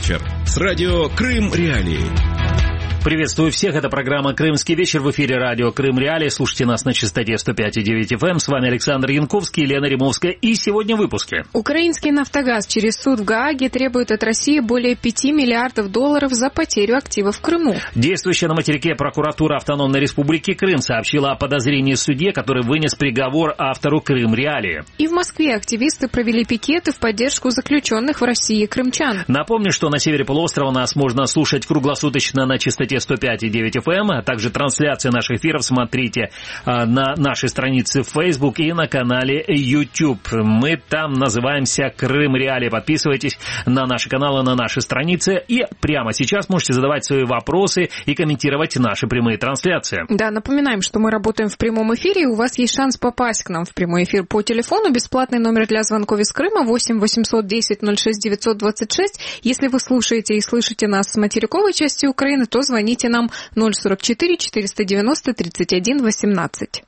вечер» с радио «Крым Реалии». Приветствую всех, это программа «Крымский вечер» в эфире радио «Крым Реалии». Слушайте нас на частоте 105,9 FM. С вами Александр Янковский, Елена Римовская. И сегодня в выпуске. Украинский «Нафтогаз» через суд в Гааге требует от России более 5 миллиардов долларов за потерю активов в Крыму. Действующая на материке прокуратура Автономной Республики Крым сообщила о подозрении в суде, который вынес приговор автору «Крым Реалии». И в Москве активисты провели пикеты в поддержку заключенных в России крымчан. Напомню, что на севере полуострова нас можно слушать круглосуточно на частоте 105,9 FM, а также трансляции наших эфиров смотрите на нашей странице в Facebook и на канале YouTube. Мы там называемся «Крым Реалии». Подписывайтесь на наши каналы, на наши страницы. И прямо сейчас можете задавать свои вопросы и комментировать наши прямые трансляции. Да, напоминаем, что мы работаем в прямом эфире, и у вас есть шанс попасть к нам в прямой эфир по телефону. Бесплатный номер для звонков из Крыма 8 810 06 926. Если вы слушаете и слышите нас с материковой части Украины, то звоните нам 044 490 31 18.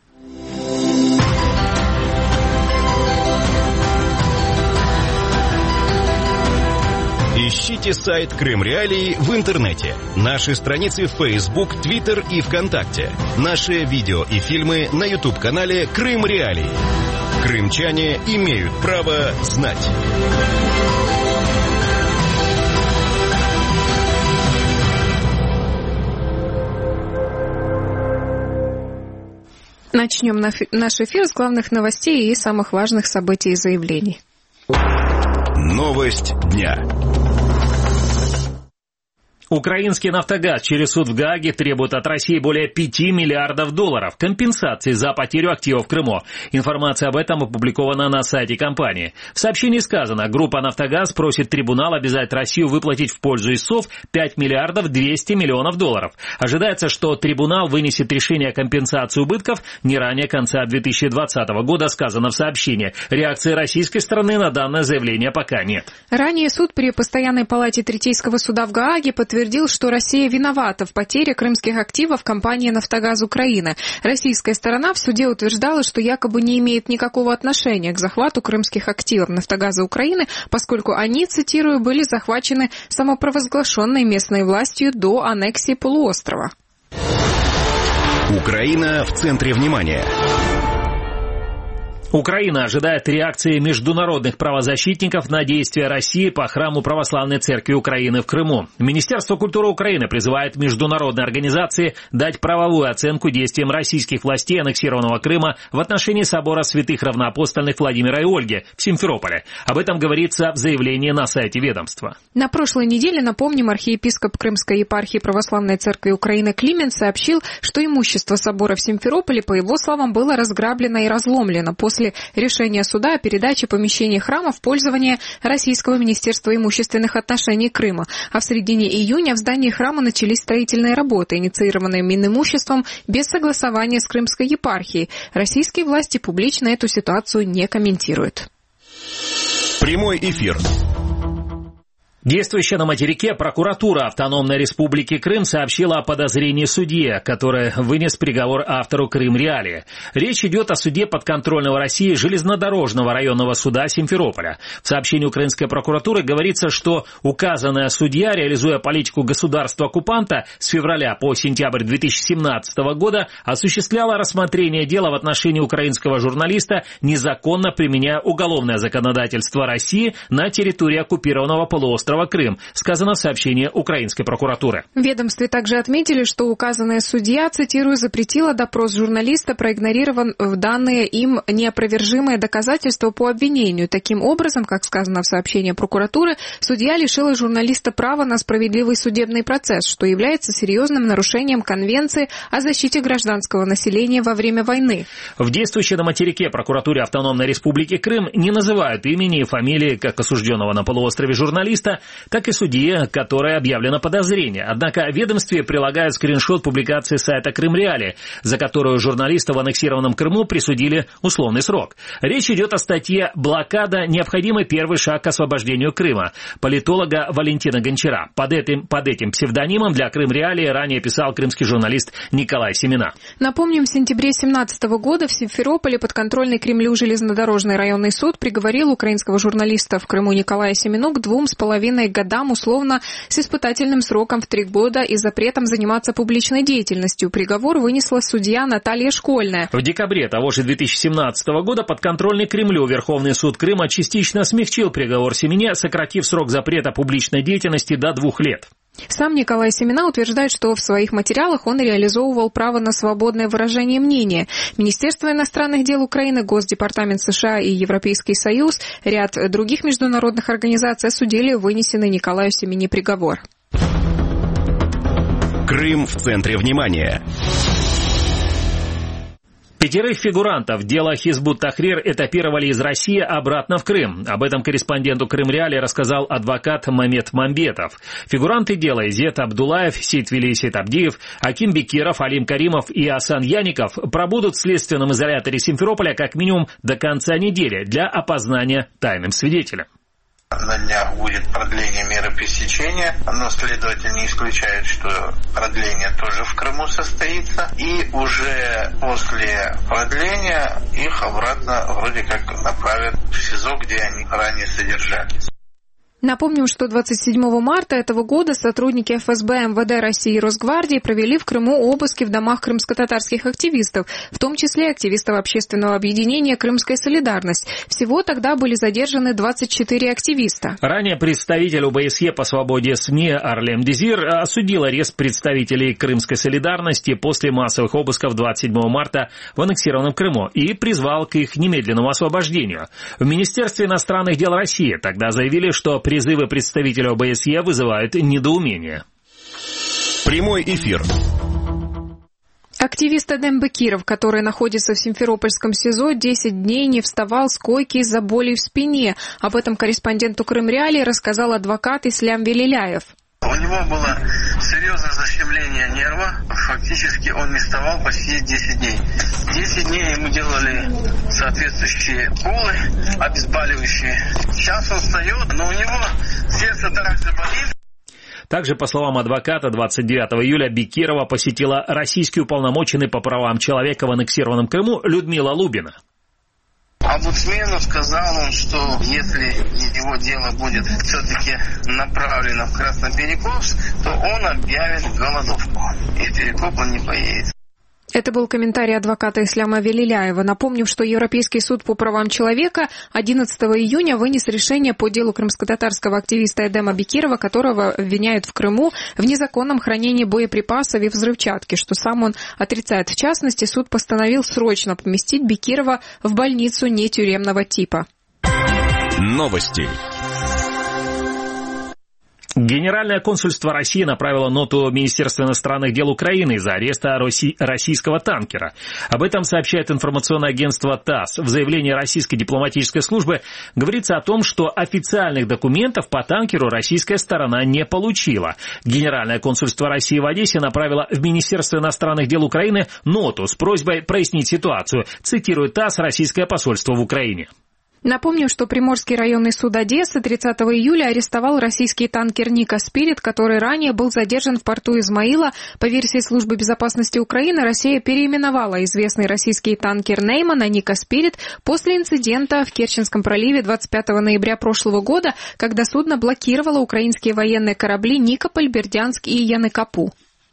Ищите сайт «Крым Реалии» в интернете. Наши страницы в Facebook, Twitter и ВКонтакте. Наши видео и фильмы на YouTube-канале «Крым Реалии». Крымчане имеют право знать. Начнем наш эфир с главных новостей и самых важных событий и заявлений. Новость дня. Украинский «Нафтогаз» через суд в Гааге требует от России более 5 миллиардов долларов компенсации за потерю активов в Крыму. Информация об этом опубликована на сайте компании. В сообщении сказано, группа «Нафтогаз» просит трибунал обязать Россию выплатить в пользу ИСОВ 5 миллиардов 200 миллионов долларов. Ожидается, что трибунал вынесет решение о компенсации убытков не ранее конца 2020 года, сказано в сообщении. Реакции российской стороны на данное заявление пока нет. Ранее суд при Постоянной палате Третейского суда в Гааге подтвердил, что Россия виновата в потере крымских активов компании «Нафтогаз Украины». Российская сторона в суде утверждала, что якобы не имеет никакого отношения к захвату крымских активов «Нафтогаза Украины», поскольку они, цитирую, были захвачены самопровозглашенной местной властью до аннексии полуострова. Украина в центре внимания. Украина ожидает реакции международных правозащитников на действия России по храму Православной Церкви Украины в Крыму. Министерство культуры Украины призывает международные организации дать правовую оценку действиям российских властей аннексированного Крыма в отношении собора святых равноапостольных Владимира и Ольги в Симферополе. Об этом говорится в заявлении на сайте ведомства. На прошлой неделе, напомним, архиепископ Крымской епархии Православной Церкви Украины Климент сообщил, что имущество собора в Симферополе, по его словам, было разграблено и разломлено после решения суда о передаче помещений храма в пользование Российского министерства имущественных отношений Крыма. А в середине июня в здании храма начались строительные работы, инициированные Минимуществом без согласования с Крымской епархией. Российские власти публично эту ситуацию не комментируют. Прямой эфир. Действующая на материке прокуратура Автономной Республики Крым сообщила о подозрении судье, который вынес приговор автору «Крым Реалии». Речь идет о суде подконтрольного России железнодорожного районного суда Симферополя. В сообщении украинской прокуратуры говорится, что указанная судья, реализуя политику государства-оккупанта с февраля по сентябрь 2017 года, осуществляла рассмотрение дела в отношении украинского журналиста, незаконно применяя уголовное законодательство России на территории оккупированного полуострова Крым, сказано в сообщении украинской прокуратуры. В ведомстве также отметили, что указанная судья, цитирую, запретила допрос журналиста, проигнорировав данные им неопровержимые доказательства по обвинению. Таким образом, как сказано в сообщении прокуратуры, судья лишила журналиста права на справедливый судебный процесс, что является серьезным нарушением Конвенции о защите гражданского населения во время войны. В действующей на материке прокуратуре Автономной Республики Крым не называют имени и фамилии как осужденного на полуострове журналиста, так и судьи, которой объявлено подозрение. Однако в ведомстве прилагают скриншот публикации сайта «Крым Реалии», за которую журналиста в аннексированном Крыму присудили условный срок. Речь идет о статье «Блокада. Необходимый первый шаг к освобождению Крыма» политолога Валентина Гончара. Под этим псевдонимом для «Крым Реалии» ранее писал крымский журналист Николай Семена. Напомним, в сентябре 2017 года в Симферополе подконтрольный Кремлю железнодорожный районный суд приговорил украинского журналиста в Крыму Николая Семену к 2,5 2,5 годам условно с испытательным сроком в 3 года и запретом заниматься публичной деятельностью. Приговор вынесла судья Наталья Школьная. В декабре того же 2017 года подконтрольный Кремлю Верховный суд Крыма частично смягчил приговор Семене, сократив срок запрета публичной деятельности до 2 лет. Сам Николай Семена утверждает, что в своих материалах он реализовывал право на свободное выражение мнения. Министерство иностранных дел Украины, Госдепартамент США и Европейский Союз, ряд других международных организаций осудили вынесенный Николаю Семене приговор. Крым в центре внимания. 5 фигурантов дела Хизбут-Тахрир этапировали из России обратно в Крым. Об этом корреспонденту Крым-Реалии рассказал адвокат Мамед Мамбетов. Фигуранты дела Изет Абдулаев, Сейтвели Сейтабдиев, Аким Бекиров, Алим Каримов и Асан Яников пробудут в следственном изоляторе Симферополя как минимум до конца недели для опознания тайным свидетелем. На днях будет продление меры пресечения, но следователь не исключает, что продление тоже в Крыму состоится. И уже после продления их обратно вроде как направят в СИЗО, где они ранее содержались. Напомним, что 27 марта этого года сотрудники ФСБ, МВД России и Росгвардии провели в Крыму обыски в домах крымско-татарских активистов, в том числе активистов общественного объединения «Крымская солидарность». Всего тогда были задержаны 24 активиста. Ранее представитель ОБСЕ по свободе СМИ Арлем Дезир осудил арест представителей «Крымской солидарности» после массовых обысков 27 марта в аннексированном Крыму и призвал к их немедленному освобождению. В Министерстве иностранных дел России тогда заявили, что призывы представителей ОБСЕ вызывают недоумение. Прямой эфир. Активист Эдем Бекиров, который находится в Симферопольском СИЗО, 10 дней не вставал с койки из-за боли в спине. Об этом корреспонденту Крым-Реалии рассказал адвокат Ислам Велиляев. У него было серьезное защемление нерва. Фактически он не вставал почти 10 дней. 10 дней ему делали соответствующие уколы, обезболивающие. Сейчас он встает, но у него сердце также болит. Также, по словам адвоката, 29 июля Бекирова посетила российский уполномоченный по правам человека в аннексированном Крыму Людмила Лубина. Омбудсмену сказал он, что если его дело будет все-таки направлено в Красноперекопск, то он объявит голодовку. И в Перекоп он не поедет. Это был комментарий адвоката Исляма Велиляева. Напомним, что Европейский суд по правам человека 11 июня вынес решение по делу крымско-татарского активиста Эдема Бекирова, которого обвиняют в Крыму в незаконном хранении боеприпасов и взрывчатки, что сам он отрицает. В частности, суд постановил срочно поместить Бекирова в больницу нетюремного типа. Новости. Генеральное консульство России направило ноту Министерства иностранных дел Украины из-за ареста российского танкера. Об этом сообщает информационное агентство ТАСС. В заявлении российской дипломатической службы говорится о том, что официальных документов по танкеру российская сторона не получила. Генеральное консульство России в Одессе направило в Министерство иностранных дел Украины ноту с просьбой прояснить ситуацию, цитирует ТАСС российское посольство в Украине. Напомню, что Приморский районный суд Одессы 30 июля арестовал российский танкер «Ника Спирит», который ранее был задержан в порту Измаила. По версии Службы безопасности Украины, Россия переименовала известный российский танкер «Нейман» на «Ника Спирит» после инцидента в Керченском проливе 25 ноября прошлого года, когда судно блокировало украинские военные корабли «Никополь», «Бердянск» и «Яныкапу».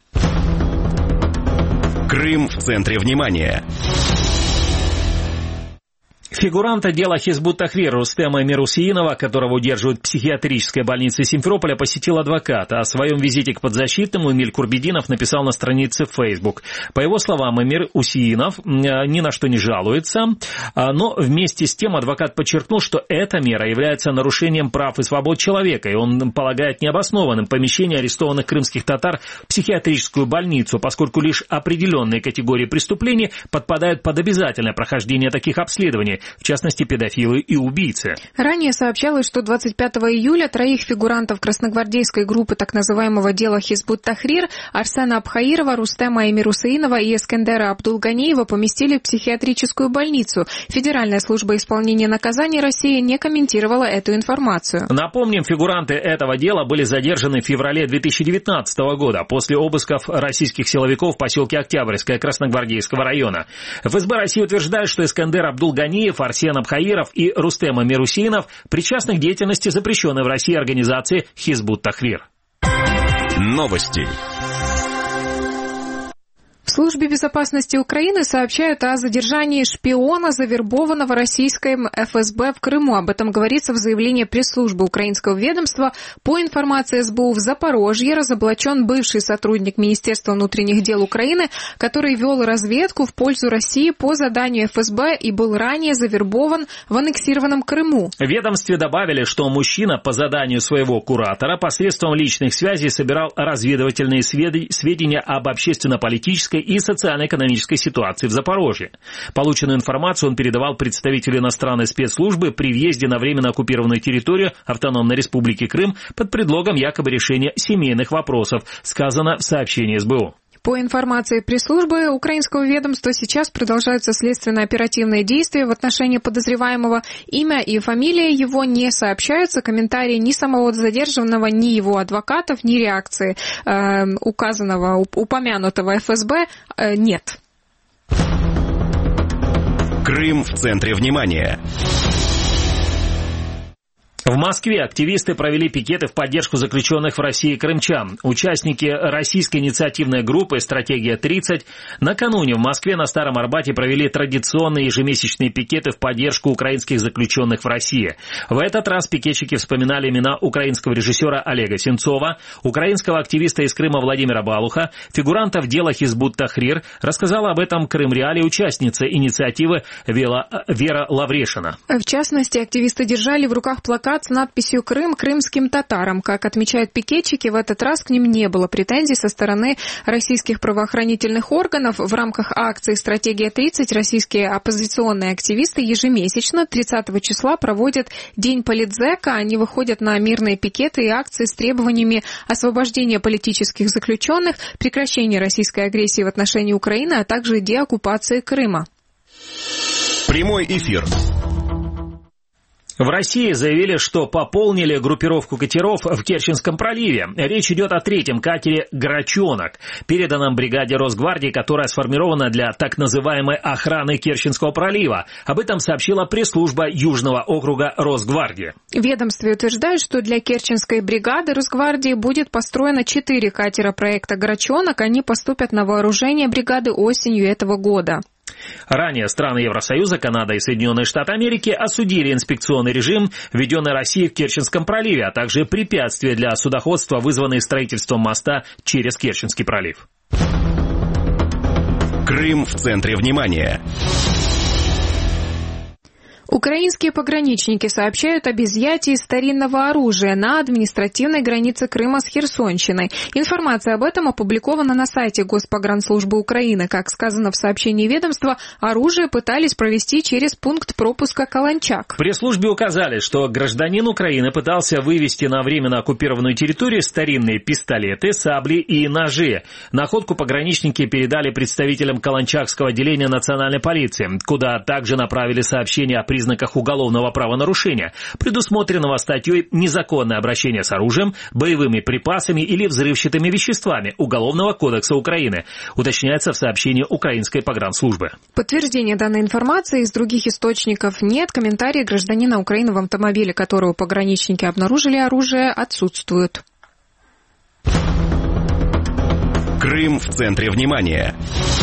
Крым в центре внимания. Фигуранта дела Хизбут-Тахрир Рустема Мирусиинова, которого удерживают в психиатрической больнице Симферополя, посетил адвокат. О своем визите к подзащитному Эмиль Курбединов написал на странице в Facebook. По его словам, Эмир Усиинов ни на что не жалуется, но вместе с тем адвокат подчеркнул, что эта мера является нарушением прав и свобод человека, и он полагает необоснованным помещение арестованных крымских татар в психиатрическую больницу, поскольку лишь определенные категории преступлений подпадают под обязательное прохождение таких обследований, в частности, педофилы и убийцы. Ранее сообщалось, что 25 июля 3 фигурантов красногвардейской группы так называемого дела Хизбут-Тахрир Арсена Абхаирова, Рустема Эмирусаинова и Эскендера Абдулганиева поместили в психиатрическую больницу. Федеральная служба исполнения наказаний России не комментировала эту информацию. Напомним, фигуранты этого дела были задержаны в феврале 2019 года после обысков российских силовиков в поселке Октябрьское Красногвардейского района. ФСБ России утверждает, что Эскендер Абдулганиев Алиев, Арсен Абхаиров и Рустем Амир-Усейнов причастны к деятельности запрещенной в России организации Хизбут Тахрир. Новости. В службе безопасности Украины сообщают о задержании шпиона, завербованного российским ФСБ в Крыму. Об этом говорится в заявлении пресс-службы украинского ведомства. По информации СБУ, в Запорожье разоблачен бывший сотрудник Министерства внутренних дел Украины, который вел разведку в пользу России по заданию ФСБ и был ранее завербован в аннексированном Крыму. В ведомстве добавили, что мужчина по заданию своего куратора посредством личных связей собирал разведывательные сведения об общественно-политической и социально-экономической ситуации в Запорожье. Полученную информацию он передавал представителю иностранной спецслужбы при въезде на временно оккупированную территорию Автономной Республики Крым под предлогом якобы решения семейных вопросов, сказано в сообщении СБУ. По информации пресс-службы украинского ведомства, сейчас продолжаются следственно-оперативные действия в отношении подозреваемого. Имя и фамилия его не сообщаются. Комментарии ни самого задержанного, ни его адвокатов, ни реакции упомянутого ФСБ нет. Крым в центре внимания. В Москве активисты провели пикеты в поддержку заключенных в России крымчан. Участники российской инициативной группы «Стратегия-30» накануне в Москве на Старом Арбате провели традиционные ежемесячные пикеты в поддержку украинских заключенных в России. В этот раз пикетчики вспоминали имена украинского режиссера Олега Сенцова, украинского активиста из Крыма Владимира Балуха, фигурантов дела Хизбут Тахрир. Рассказала об этом Крым Реалии участница инициативы Вера Лаврешина. В частности, активисты держали в руках плакат с надписью «Крым крымским татарам». Как отмечают пикетчики, в этот раз к ним не было претензий со стороны российских правоохранительных органов. В рамках акции «Стратегия-30» российские оппозиционные активисты ежемесячно 30 числа проводят День политзека. Они выходят на мирные пикеты и акции с требованиями освобождения политических заключенных, прекращения российской агрессии в отношении Украины, а также деоккупации Крыма. Прямой эфир. В России заявили, что пополнили группировку катеров в Керченском проливе. Речь идет о третьем катере «Грачонок», переданном бригаде Росгвардии, которая сформирована для так называемой охраны Керченского пролива. Об этом сообщила пресс-служба Южного округа Росгвардии. В ведомстве утверждают, что для Керченской бригады Росгвардии будет построено 4 катера проекта «Грачонок». Они поступят на вооружение бригады осенью этого года. Ранее страны Евросоюза, Канада и Соединенные Штаты Америки осудили инспекционный режим, введенный Россией в Керченском проливе, а также препятствия для судоходства, вызванные строительством моста через Керченский пролив. Крым в центре внимания. Украинские пограничники сообщают об изъятии старинного оружия на административной границе Крыма с Херсонщиной. Информация об этом опубликована на сайте Госпогранслужбы Украины. Как сказано в сообщении ведомства, оружие пытались провести через пункт пропуска Каланчак. В пресс-службе указали, что гражданин Украины пытался вывести на временно оккупированную территорию старинные пистолеты, сабли и ножи. Находку пограничники передали представителям Каланчакского отделения национальной полиции, куда также направили сообщение о признаках уголовного правонарушения, предусмотренного статьей «Незаконное обращение с оружием, боевыми припасами или взрывчатыми веществами» Уголовного кодекса Украины, уточняется в сообщении украинской погранслужбы. Подтверждения данной информации из других источников нет. Комментарии гражданина Украины, в автомобиле которого пограничники обнаружили оружие, отсутствуют. Крым в центре внимания.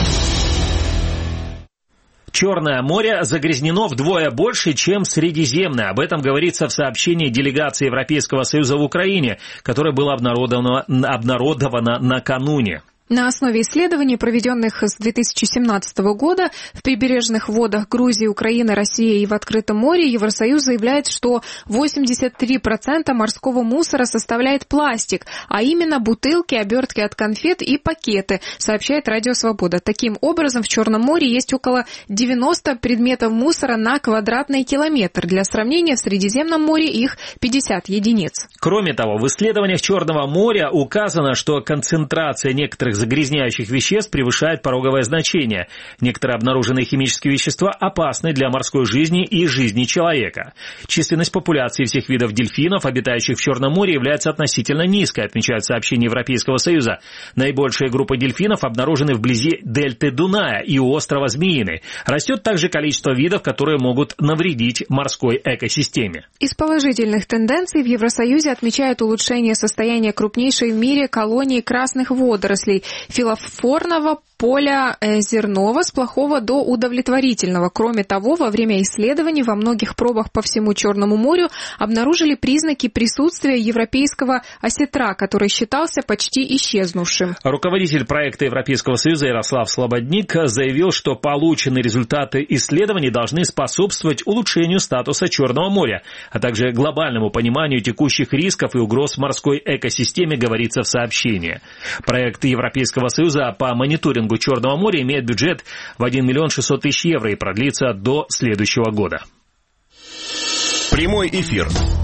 Черное море загрязнено вдвое больше, чем Средиземное. Об этом говорится в сообщении делегации Европейского Союза в Украине, которое было обнародовано накануне. На основе исследований, проведенных с 2017 года в прибережных водах Грузии, Украины, России и в открытом море, Евросоюз заявляет, что 83% морского мусора составляет пластик, а именно бутылки, обертки от конфет и пакеты, сообщает Радио Свобода. Таким образом, в Черном море есть около 90 предметов мусора на квадратный километр. Для сравнения, в Средиземном море их 50 единиц. Кроме того, в исследованиях Черного моря указано, что концентрация некоторых загрязняющих веществ превышает пороговое значение. Некоторые обнаруженные химические вещества опасны для морской жизни и жизни человека. Численность популяции всех видов дельфинов, обитающих в Черном море, является относительно низкой, отмечают сообщения Европейского Союза. Наибольшая группа дельфинов обнаружены вблизи дельты Дуная и у острова Змеиный. Растет также количество видов, которые могут навредить морской экосистеме. Из положительных тенденций в Евросоюзе отмечают улучшение состояния крупнейшей в мире колонии красных водорослей филофорного поля зернового с плохого до удовлетворительного. Кроме того, во время исследований во многих пробах по всему Черному морю обнаружили признаки присутствия европейского осетра, который считался почти исчезнувшим. Руководитель проекта Европейского Союза Ярослав Слободник заявил, что полученные результаты исследований должны способствовать улучшению статуса Черного моря, а также глобальному пониманию текущих рисков и угроз в морской экосистеме, говорится в сообщении. Проект Европейского Союза по мониторингу Черного моря имеет бюджет в 1 миллион 600 тысяч евро и продлится до следующего года. Прямой эфир.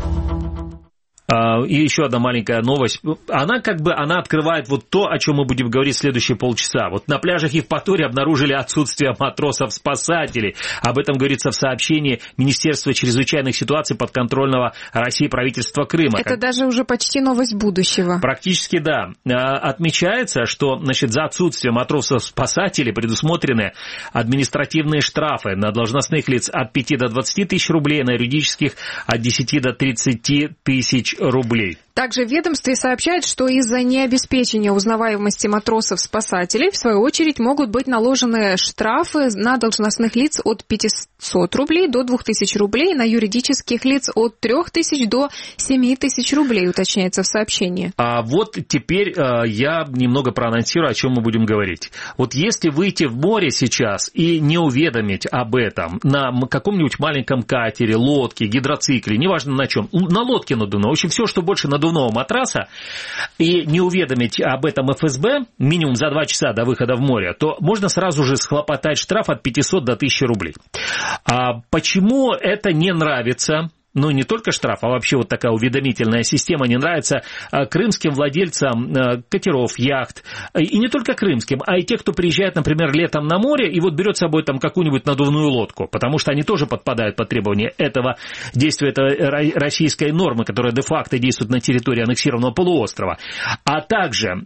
И еще одна маленькая новость. Она открывает вот то, о чем мы будем говорить в следующие полчаса. Вот на пляжах Евпатории обнаружили отсутствие матросов-спасателей. Об этом говорится в сообщении Министерства чрезвычайных ситуаций подконтрольного России правительства Крыма. Это даже уже почти новость будущего. Практически да. Отмечается, что за отсутствие матросов-спасателей предусмотрены административные штрафы на должностных лиц от 5 до 20 тысяч рублей, на юридических от 10 до 30 тысяч рублей. Также в ведомстве сообщают, что из-за необеспечения узнаваемости матросов-спасателей, в свою очередь, могут быть наложены штрафы на должностных лиц от 500 рублей до 2000 рублей, на юридических лиц от 3000 до 7000 рублей, уточняется в сообщении. А вот теперь я немного проанонсирую, о чем мы будем говорить. Вот если выйти в море сейчас и не уведомить об этом на каком-нибудь маленьком катере, лодке, гидроцикле, неважно на чем, на лодке надувной, в общем, все, что больше надувного матраса, и не уведомить об этом ФСБ минимум за 2 часа до выхода в море, то можно сразу же схлопотать штраф от 500 до 1000 рублей. А почему это не нравится? Ну, не только штраф, а вообще вот такая уведомительная система не нравится крымским владельцам катеров, яхт. И не только крымским, а и те, кто приезжает, например, летом на море и вот берет с собой там какую-нибудь надувную лодку, потому что они тоже подпадают под требования этого действия, этой российской нормы, которая де-факто действует на территории аннексированного полуострова. А также,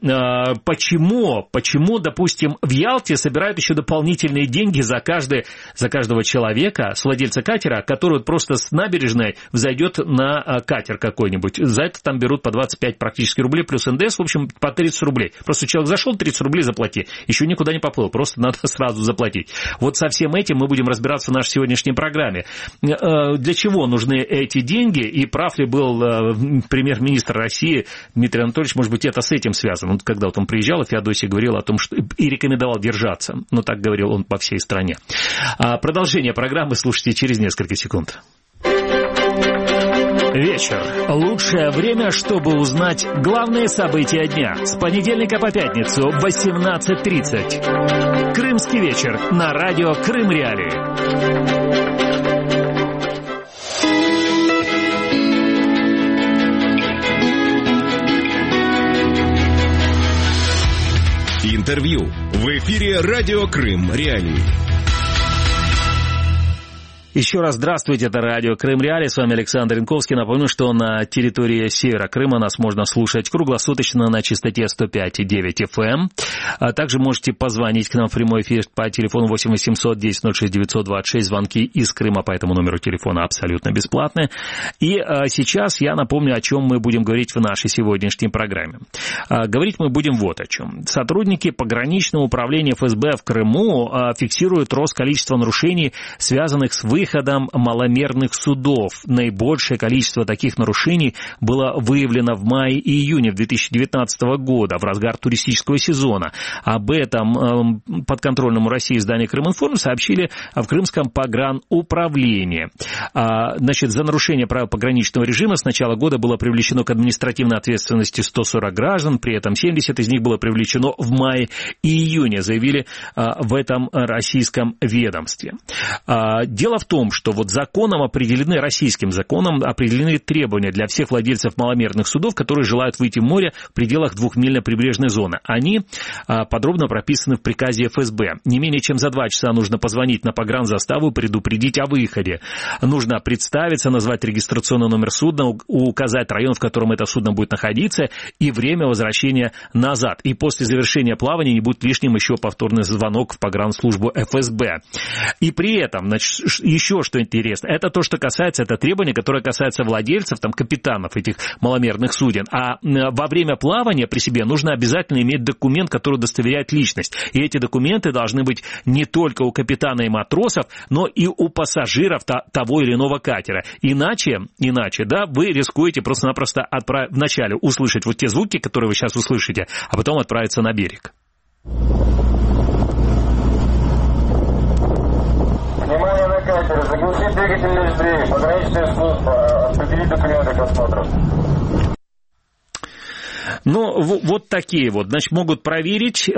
почему, допустим, в Ялте собирают еще дополнительные деньги за каждого человека, с владельца катера, который просто с набережной взойдет на катер какой-нибудь. За это там берут по 25 практически рублей, плюс НДС, в общем, по 30 рублей. Просто человек зашел, 30 рублей заплати. Еще никуда не поплыл, просто надо сразу заплатить. Вот со всем этим мы будем разбираться в нашей сегодняшней программе. Для чего нужны эти деньги? И прав ли был премьер-министр России Дмитрий Анатольевич? Может быть, это с этим связано. Вот когда он приезжал, Феодосий говорил о том, что и рекомендовал держаться. Но так говорил он по всей стране. Продолжение программы слушайте через несколько секунд. Вечер. Лучшее время, чтобы узнать главные события дня. С понедельника по пятницу в 18:30. Крымский вечер на радио Крым Реалии. Интервью. В эфире радио Крым Реалии. Еще раз здравствуйте, это радио Крым Реалии, с вами Александр Янковский. Напомню, что на территории севера Крыма нас можно слушать круглосуточно на частоте 105,9 FM. А также можете позвонить к нам в прямой эфир по телефону 8 800 10 06 926, звонки из Крыма по этому номеру телефона абсолютно бесплатные. И сейчас я напомню, о чем мы будем говорить в нашей сегодняшней программе. Говорить мы будем вот о чем. Сотрудники пограничного управления ФСБ в Крыму фиксируют рост количества нарушений, связанных с выходом маломерных судов. Наибольшее количество таких нарушений было выявлено в мае и июне 2019 года, в разгар туристического сезона. Об этом подконтрольному России изданию Крыминформ сообщили в Крымском погрануправлении. За нарушение правил пограничного режима с начала года было привлечено к административной ответственности 140 граждан, при этом 70 из них было привлечено в мае и июне, заявили в этом российском ведомстве. Дело в том, что вот российским законом определены требования для всех владельцев маломерных судов, которые желают выйти в море в пределах 2-мильной прибрежной зоны. Они подробно прописаны в приказе ФСБ. Не менее чем за 2 часа нужно позвонить на погранзаставу и предупредить о выходе. Нужно представиться, назвать регистрационный номер судна, указать район, в котором это судно будет находиться, и время возвращения назад. И после завершения плавания не будет лишним еще повторный звонок в погранслужбу ФСБ. И при этом, значит, еще что интересно, это то, что касается, это требование, которое касается владельцев, там, капитанов этих маломерных суден. А во время плавания при себе нужно обязательно иметь документ, который удостоверяет личность. И эти документы должны быть не только у капитана и матросов, но и у пассажиров того или иного катера. Иначе, да, вы рискуете просто-напросто вначале услышать вот те звуки, которые вы сейчас услышите, а потом отправиться на берег. Внимание на катер, заглушить двигательные двери, пограничная служба, определить документы к осмотру. Ну, вот такие вот, значит, могут проверить,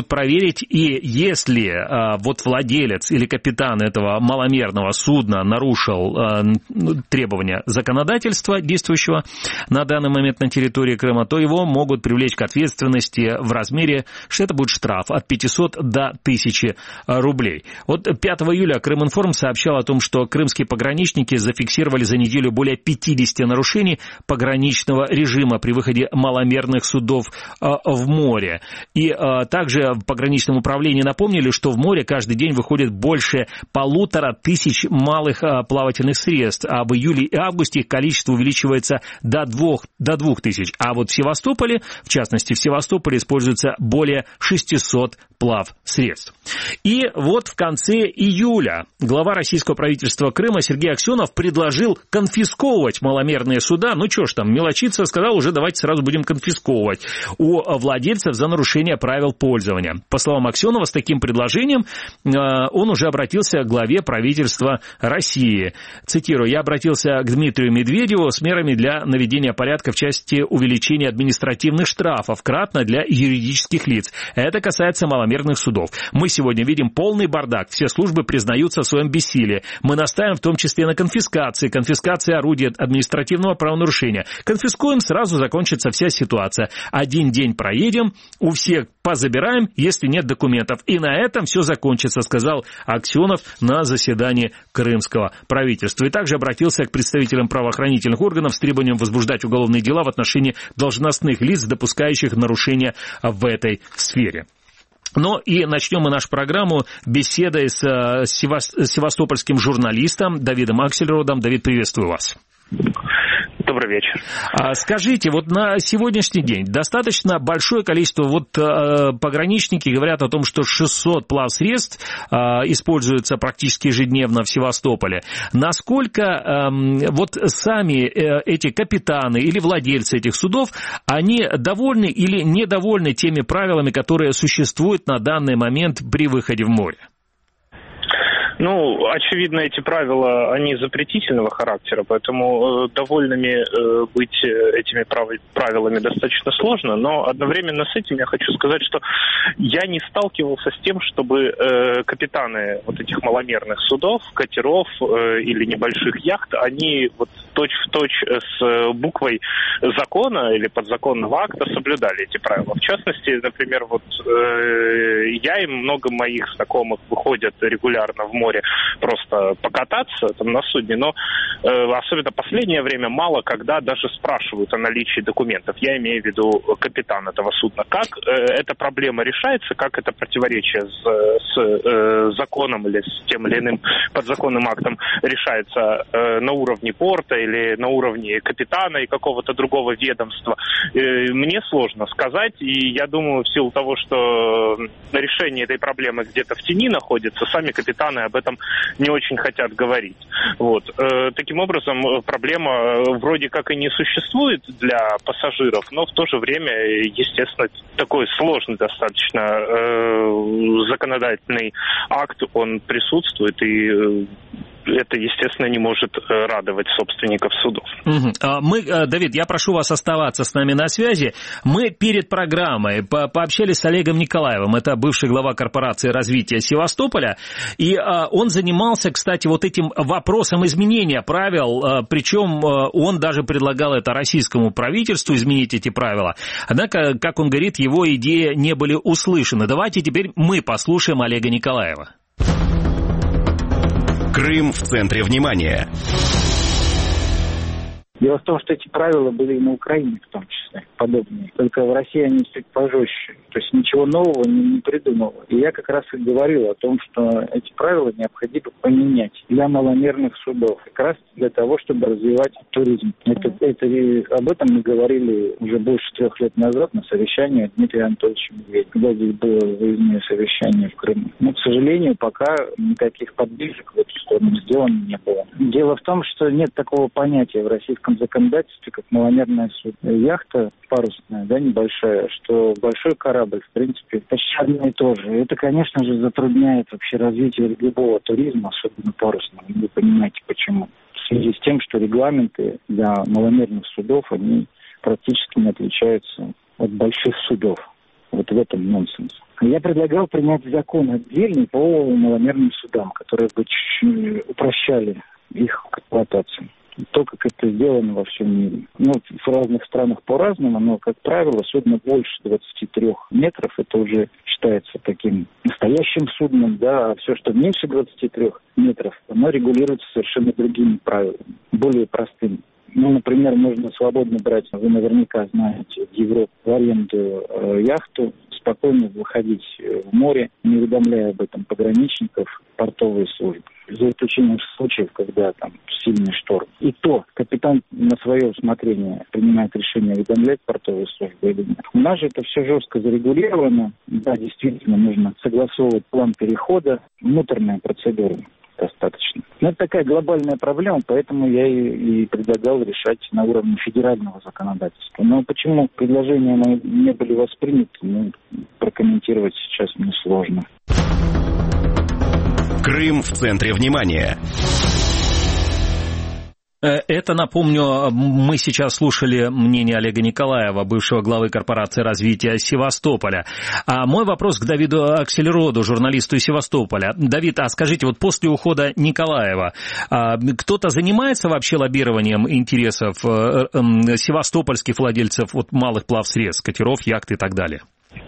и если вот владелец или капитан этого маломерного судна нарушил требования законодательства, действующего на данный момент на территории Крыма, то его могут привлечь к ответственности в размере, что это будет штраф от 500 до 1000 рублей. Вот 5 июля Крыминформ сообщал о том, что крымские пограничники зафиксировали за неделю более 50 нарушений пограничного режима при выходе маломерных судов в море. И также в пограничном управлении напомнили, что в море каждый день выходит больше 1500 малых плавательных средств, а в июле и августе их количество увеличивается до 2000. А вот в Севастополе, в частности в Севастополе, используется более 600 плавсредств. И вот в конце июля глава российского правительства Крыма Сергей Аксенов предложил конфисковывать маломерные суда. Ну что ж там, мелочиться, сказал, уже давайте сразу будем конфисковывать у владельцев за нарушение правил пользования. По словам Аксенова, с таким предложением он уже обратился к главе правительства России. Цитирую: «Я обратился к Дмитрию Медведеву с мерами для наведения порядка в части увеличения административных штрафов кратно для юридических лиц. Это касается маломерных судов. Мы сегодня видим полный бардак. Все службы признаются в своем бессилии. Мы настаиваем в том числе на конфискации орудия административного правонарушения. Конфискуем, сразу закончится вся ситуация. Один день проедем, у всех позабираем, если нет документов. И на этом все закончится», сказал Аксенов на заседании крымского правительства. И также обратился к представителям правоохранительных органов с требованием возбуждать уголовные дела в отношении должностных лиц, допускающих нарушения в этой сфере. Ну и начнем мы нашу программу беседой с севастопольским журналистом Давидом Аксельродом. Давид, приветствую вас. Добрый вечер. Скажите, вот на сегодняшний день достаточно большое количество, вот пограничники говорят о том, что 600 плавсредств используются практически ежедневно в Севастополе. Насколько вот сами эти капитаны или владельцы этих судов, они довольны или недовольны теми правилами, которые существуют на данный момент при выходе в море? Ну, очевидно, эти правила, они запретительного характера, поэтому довольными быть этими правилами достаточно сложно, но одновременно с этим я хочу сказать, что я не сталкивался с тем, чтобы капитаны вот этих маломерных судов, катеров или небольших яхт, они вот точь-в-точь с буквой закона или подзаконного акта соблюдали эти правила. В частности, например, вот я и много моих знакомых выходят регулярно в море просто покататься там на судне, но особенно в последнее время мало когда даже спрашивают о наличии документов. Я имею в виду капитан этого судна. Как эта проблема решается, как это противоречие с законом или с тем или иным подзаконным актом решается на уровне порта или на уровне капитана и какого-то другого ведомства, мне сложно сказать. И я думаю, в силу того, что решение этой проблемы где-то в тени находится, сами капитаны об этом не очень хотят говорить. Вот. Таким образом, проблема вроде как и не существует для пассажиров, но в то же время, естественно, такой сложный достаточно законодательный акт, он присутствует, и это, естественно, не может радовать собственников судов. Давид, я прошу вас оставаться с нами на связи. Мы перед программой пообщались с Олегом Николаевым, это бывший глава корпорации развития Севастополя, и он занимался, кстати, вот этим вопросом изменения правил, причем он даже предлагал это российскому правительству изменить эти правила. Однако, как он говорит, его идеи не были услышаны. Давайте теперь мы послушаем Олега Николаева. Крым в центре внимания. Дело в том, что эти правила были и на Украине в том числе, подобные. Только в России они чуть пожестче. То есть ничего нового не придумал. И я как раз и говорил о том, что эти правила необходимо поменять для маломерных судов. Как раз для того, чтобы развивать туризм. Об этом мы говорили уже больше 3 лет назад на совещании Дмитрия Анатольевича Медведева, когда здесь было выездное совещание в Крыму. Но, к сожалению, пока никаких подвижек в эту сторону сделано не было. Дело в том, что нет такого понятия в российском законодательстве, как маломерное судно. Яхта парусная, небольшая, что большой корабль, в принципе, почти одно и то же. Это, конечно же, затрудняет вообще развитие любого туризма, особенно парусного. Вы понимаете, почему. В связи с тем, что регламенты для маломерных судов, они практически не отличаются от больших судов. Вот в этом нонсенс. Я предлагал принять закон отдельный по маломерным судам, которые бы чуть-чуть упрощали их эксплуатацию. То, как это сделано во всем мире. В разных странах по-разному, но, как правило, судно больше 23 метров, это уже считается таким настоящим судном, а все, что меньше 23 метров, оно регулируется совершенно другими правилами, более простыми. Например, можно свободно брать, вы наверняка знаете, в Европе в аренду яхту, спокойно выходить в море, не уведомляя об этом пограничников, портовые службы. За исключением случаев, когда там сильный шторм. И то капитан на свое усмотрение принимает решение, уведомлять портовые службы или нет. У нас же это все жестко зарегулировано. Да, действительно, нужно согласовывать план перехода, внутренние процедуры достаточно. Но это такая глобальная проблема, поэтому я и предлагал решать на уровне федерального законодательства. Но почему предложения мои не были восприняты, прокомментировать сейчас мне сложно. Крым в центре внимания. Это, напомню, мы сейчас слушали мнение Олега Николаева, бывшего главы корпорации развития Севастополя. А мой вопрос к Давиду Аксельроду, журналисту из Севастополя. Давид, а скажите, вот после ухода Николаева кто-то занимается вообще лоббированием интересов севастопольских владельцев малых плавсредств, катеров, яхт и так далее?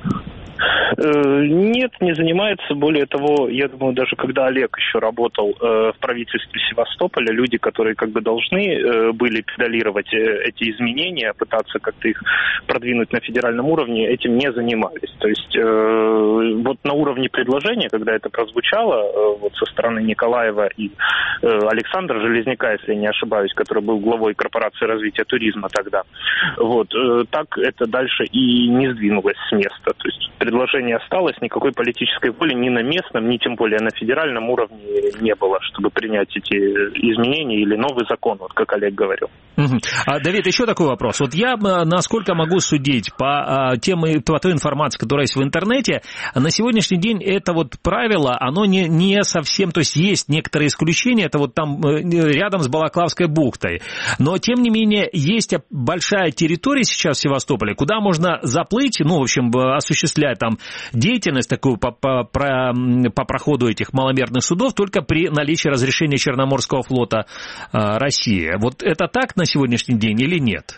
Нет, не занимается. Более того, я думаю, даже когда Олег еще работал в правительстве Севастополя, люди, которые должны были педалировать эти изменения, пытаться как-то их продвинуть на федеральном уровне, этим не занимались. То есть вот на уровне предложения, когда это прозвучало со стороны Николаева и Александра Железняка, если я не ошибаюсь, который был главой корпорации развития туризма тогда, так это дальше и не сдвинулось с места. То есть предложение осталось, никакой политической воли ни на местном, ни тем более на федеральном уровне не было, чтобы принять эти изменения или новый закон, как Олег говорил. Давид, еще такой вопрос. Я, насколько могу судить по той информации, которая есть в интернете, на сегодняшний день это правило, оно не совсем, то есть некоторые исключения, это там рядом с Балаклавской бухтой, но тем не менее есть большая территория сейчас в Севастополе, куда можно заплыть, осуществлять там деятельность такую по проходу этих маломерных судов только при наличии разрешения Черноморского флота России. Это так на сегодняшний день или нет?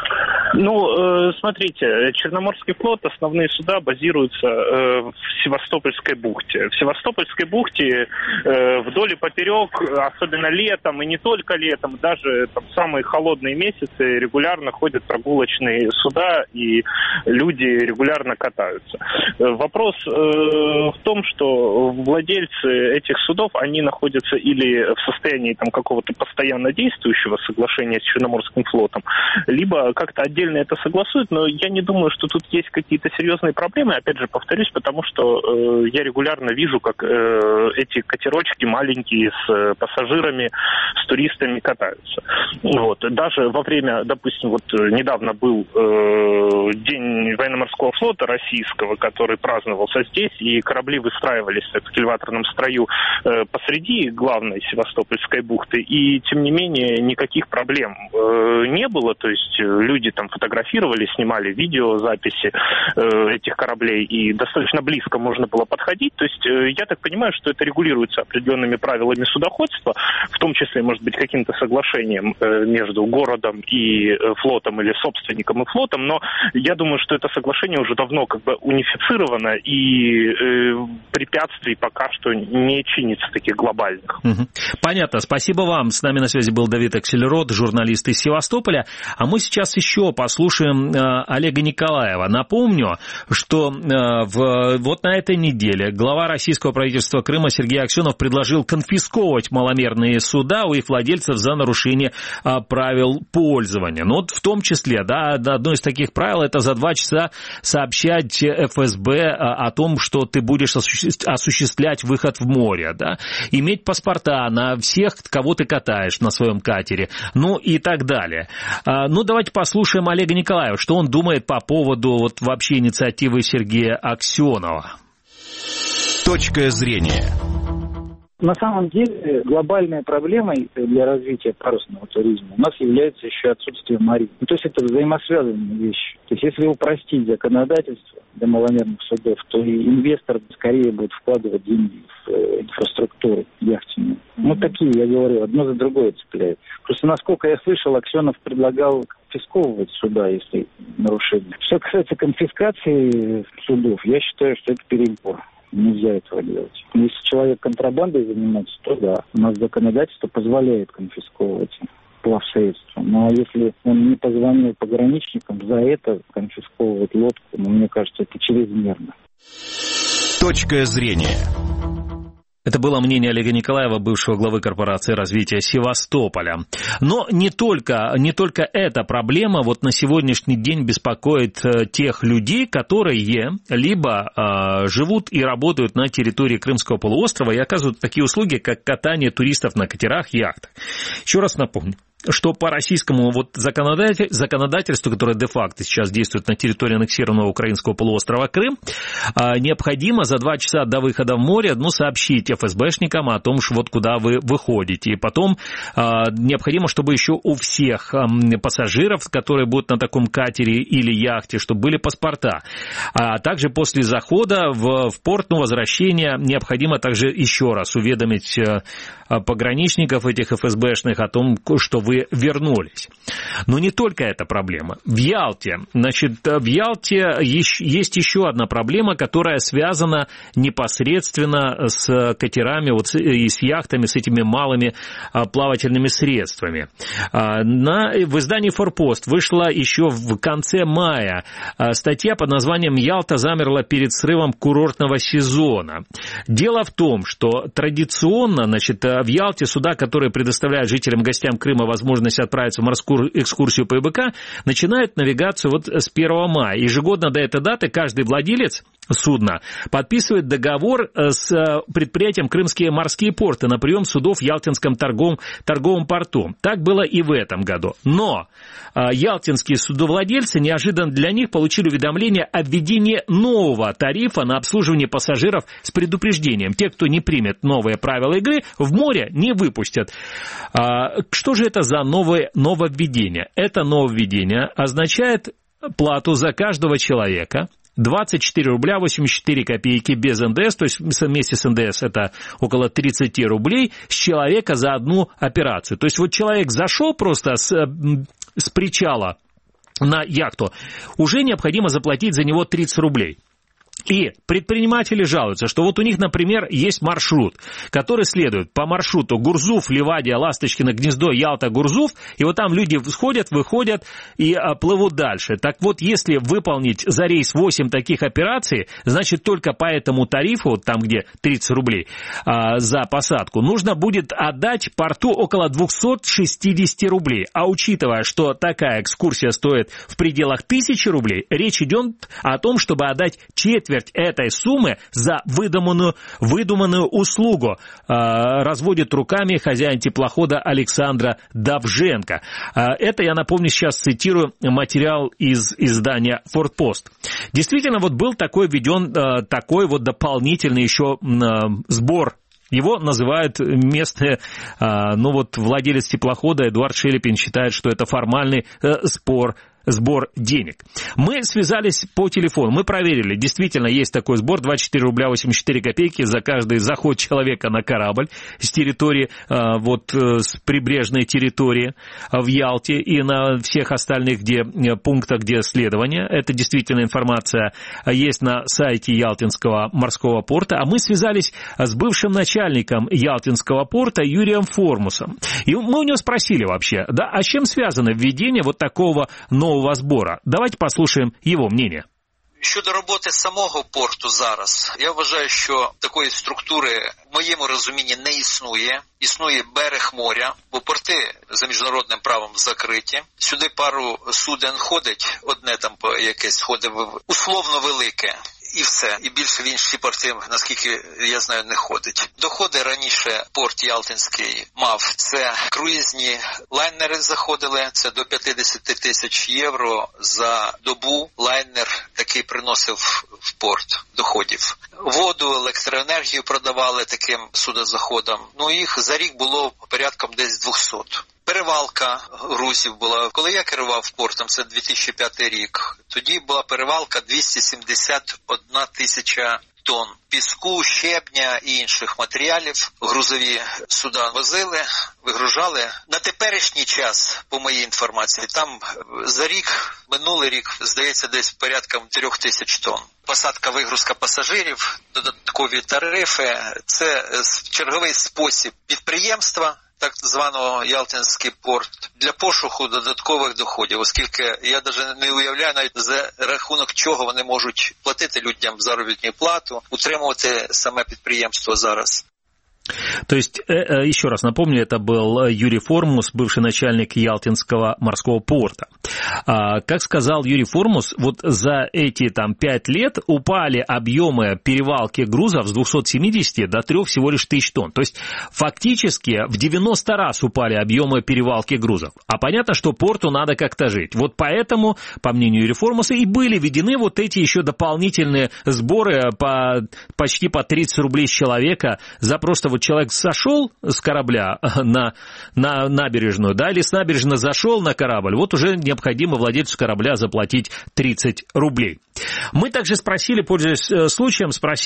Смотрите, Черноморский флот, основные суда базируются в Севастопольской бухте. В Севастопольской бухте вдоль и поперек, особенно летом, и не только летом, даже в самые холодные месяцы регулярно ходят прогулочные суда, и люди регулярно катаются. Вопрос в том, что владельцы этих судов, они находятся или в состоянии какого-то постоянно действующего соглашения с Черноморским флотом, либо как-то отдельно отдельно это согласуют, но я не думаю, что тут есть какие-то серьезные проблемы. Опять же, повторюсь, потому что я регулярно вижу, как эти катерочки маленькие с пассажирами, с туристами катаются. Вот. Даже во время, допустим, вот недавно был День военно-морского флота российского, который праздновался здесь, и корабли выстраивались так, в кильваторном строю посреди главной Севастопольской бухты, и тем не менее никаких проблем не было, то есть люди там фотографировали, снимали видеозаписи этих кораблей, и достаточно близко можно было подходить, то есть я так понимаю, что это регулируется определенными правилами судоходства, в том числе, может быть, каким-то соглашением между городом и флотом или собственником и флотом, но я думаю, что это соглашение уже давно как бы унифицировано, и препятствий пока что не чинится таких глобальных. Понятно. Спасибо вам. С нами на связи был Давид Аксельрод, журналист из Севастополя. А мы сейчас еще послушаем Олега Николаева. Напомню, что вот на этой неделе глава российского правительства Крыма Сергей Аксенов предложил конфисковывать маломерные суда у их владельцев за нарушение правил пользования. Ну вот в том числе, да, одно из таких правил — это за 2 часа сообщать ФСБ о том, что ты будешь осуществлять выход в море, да, иметь паспорта на всех, кого ты катаешь на своем катере, ну и так далее. Ну, давайте послушаем Олега Николаева, что он думает по поводу вот вообще инициативы Сергея Аксенова. Точка зрения. На самом деле глобальной проблемой для развития парусного туризма у нас является еще отсутствие морей. То есть это взаимосвязанные вещи. То есть если упростить законодательство для маломерных судов, то и инвестор скорее будет вкладывать деньги в инфраструктуру яхтенную. Ну такие, я говорю, одно за другое цепляют. Просто насколько я слышал, Аксенов предлагал конфисковывать суда, если нарушение. Что касается конфискации судов, я считаю, что это перебор. Нельзя этого делать. Если человек контрабандой занимается, то да. У нас законодательство позволяет конфисковывать плавсредства. Ну а если он не позвонил пограничникам, за это конфисковывать лодку, мне кажется, это чрезмерно. Точка зрения. Это было мнение Олега Николаева, бывшего главы корпорации развития Севастополя. Но не только эта проблема вот на сегодняшний день беспокоит тех людей, которые либо живут и работают на территории Крымского полуострова и оказывают такие услуги, как катание туристов на катерах, яхтах. Еще раз напомню, что по российскому вот законодательству, которое де-факто сейчас действует на территории аннексированного украинского полуострова Крым, необходимо за 2 часа до выхода в море сообщить ФСБшникам о том, что вот куда вы выходите. И потом необходимо, чтобы еще у всех пассажиров, которые будут на таком катере или яхте, чтобы были паспорта. А также после захода в порт, возвращения, необходимо также еще раз уведомить пограничников этих ФСБшных о том, что вы вернулись. Но не только эта проблема. В Ялте есть еще одна проблема, которая связана непосредственно с катерами и с яхтами, с этими малыми плавательными средствами. В издании «Форпост» вышла еще в конце мая статья под названием «Ялта замерла перед срывом курортного сезона». Дело в том, что традиционно, в Ялте суда, которые предоставляют жителям, гостям Крыма возможность отправиться в морскую экскурсию по ЕБК, начинают навигацию вот с 1 мая. Ежегодно до этой даты каждый владелец судна подписывает договор с предприятием «Крымские морские порты» на прием судов в Ялтинском торговом порту. Так было и в этом году. Но ялтинские судовладельцы неожиданно для них получили уведомление о введении нового тарифа на обслуживание пассажиров с предупреждением. Те, кто не примет новые правила игры, в море не выпустят. Что же это за нововведение? Это нововведение означает плату за каждого человека 24 рубля 84 копейки без НДС, то есть вместе с НДС это около 30 рублей с человека за одну операцию. То есть вот человек зашел просто с причала на яхту, уже необходимо заплатить за него 30 рублей. И предприниматели жалуются, что вот у них, например, есть маршрут, который следует по маршруту Гурзуф, Ливадия, Ласточкино гнездо, Ялта, Гурзуф, и вот там люди сходят, выходят и плывут дальше. Так вот, если выполнить за рейс 8 таких операций, значит, только по этому тарифу, вот там, где 30 рублей за посадку, нужно будет отдать порту около 260 рублей. А учитывая, что такая экскурсия стоит в пределах 1000 рублей, речь идет о том, чтобы отдать четверть этой суммы за выдуманную услугу, разводит руками хозяин теплохода Александра Довженко. Это, я напомню, сейчас цитирую материал из издания «Форпост». Действительно, вот был такой введен такой вот дополнительный еще сбор. Его называют местные, владелец теплохода Эдуард Шелепин считает, что это формальный сбор денег. Мы связались по телефону, мы проверили, действительно есть такой сбор, 24 рубля 84 копейки за каждый заход человека на корабль с территории, с прибрежной территории в Ялте и на всех остальных пунктах, где следование. Это действительно информация есть на сайте Ялтинского морского порта. А мы связались с бывшим начальником Ялтинского порта Юрием Формусом. И мы у него спросили вообще, а с чем связано введение вот такого нового збора? Давайте послухаємо його мнення. Щодо роботи самого порту зараз, я вважаю, що такої структури в моєму розумінні не існує. Існує берег моря, бо порти за міжнародним правом закриті. Сюди пару суден ходить, одне там якесь ходить условно велике. І все. І більше в інші порти, наскільки я знаю, не ходить. Доходи раніше порт Ялтинський мав. Це круїзні лайнери заходили, це до 50 тисяч євро за добу лайнер такий приносив в порт доходів. Воду, електроенергію продавали таким судозаходам. Їх за рік було порядком десь 200. Перевалка грузів була. Коли я керував портом, це 2005 рік, тоді була перевалка 271 тисяча тонн піску, щебня і інших матеріалів. Грузові суда возили, вигружали. На теперішній час, по моїй інформації, там за рік, минулий рік, здається, десь порядком 3000 тонн. Посадка, вигрузка пасажирів, додаткові тарифи – це черговий спосіб підприємства, так званого Ялтинський порт, для пошуку додаткових доходів, оскільки я навіть не уявляю навіть за рахунок чого вони можуть платити людям заробітну плату, утримувати саме підприємство зараз. То есть, еще раз напомню, это был Юрий Формус, бывший начальник Ялтинского морского порта. Как сказал Юрий Формус, вот за эти 5 лет упали объемы перевалки грузов с 270 до 3 всего лишь тысяч тонн. То есть, фактически в 90 раз упали объемы перевалки грузов. А понятно, что порту надо как-то жить. Вот поэтому, по мнению Юрия Формуса, и были введены вот эти еще дополнительные сборы почти по 30 рублей с человека за просто вот человек сошел с корабля на набережную, или с набережной зашел на корабль, вот уже необходимо владельцу корабля заплатить 30 рублей. Мы также спросили, пользуясь случаем,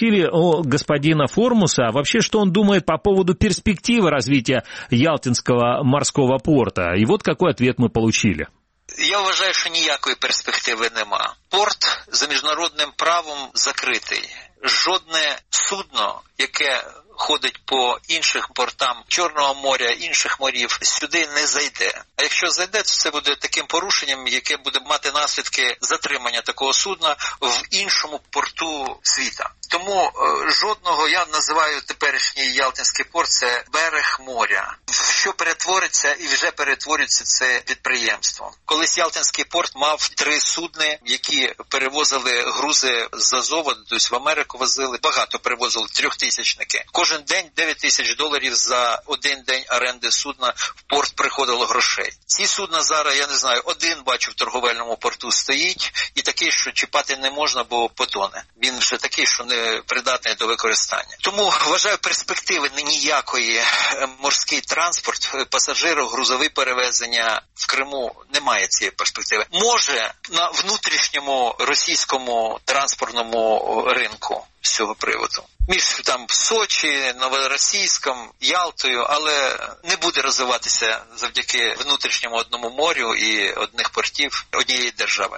у господина Формуса вообще, что он думает по поводу перспективы развития Ялтинского морского порта. И вот какой ответ мы получили. Я вважаю, що ніякої перспективи нема. Порт за міжнародним правом закритий. Жодне судно, яке ходить по інших портам Чорного моря, інших морів, сюди не зайде. А якщо зайде, то це буде таким порушенням, яке буде мати наслідки затримання такого судна в іншому порту світа. Тому жодного, я називаю теперішній Ялтинський порт, це берег моря. Що перетвориться і вже перетворюється це підприємство. Колись Ялтинський порт мав 3 судни, які перевозили грузи з Азова, тобто в Америку возили, багато перевозили, 3000-ники. Кожен день $9000 за один день оренди судна в порт приходило грошей. Ці судна зараз, я не знаю, один бачу в торговельному порту стоїть і такий, що чіпати не можна, бо потоне. Він вже такий, що не придатний до використання. Тому вважаю перспективи ніякої. Морський транспорт, пасажирів, грузові перевезення в Криму немає цієї перспективи. Може на внутрішньому російському транспортному ринку з цього приводу. Між Сочі, Новоросійськом, Ялтою, але не буде розвиватися завдяки внутрішньому одному морю і одних портів однієї держави.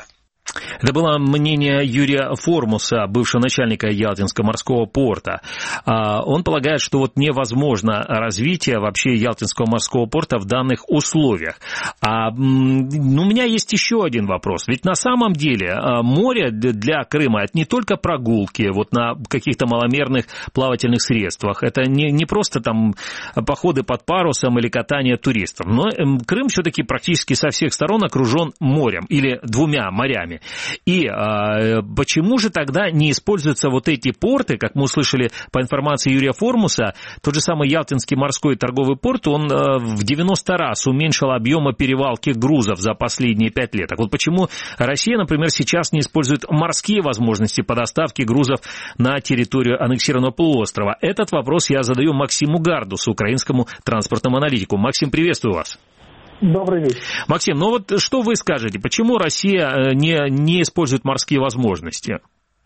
Это было мнение Юрия Формуса, бывшего начальника Ялтинского морского порта. Он полагает, что вот невозможно развитие вообще Ялтинского морского порта в данных условиях. У меня есть еще один вопрос. Ведь на самом деле море для Крыма – это не только прогулки вот на каких-то маломерных плавательных средствах. Это не просто там походы под парусом или катание туристов. Но Крым все-таки практически со всех сторон окружен морем или двумя морями. И почему же тогда не используются вот эти порты, как мы услышали по информации Юрия Формуса, тот же самый Ялтинский морской торговый порт, он в 90 раз уменьшил объемы перевалки грузов за последние 5 лет. Так вот почему Россия, например, сейчас не использует морские возможности по доставке грузов на территорию аннексированного полуострова? Этот вопрос я задаю Максиму Гардусу, украинскому транспортному аналитику. Максим, приветствую вас. Добрый вечер. Максим, ну вот что вы скажете, почему Россия не использует морские возможности?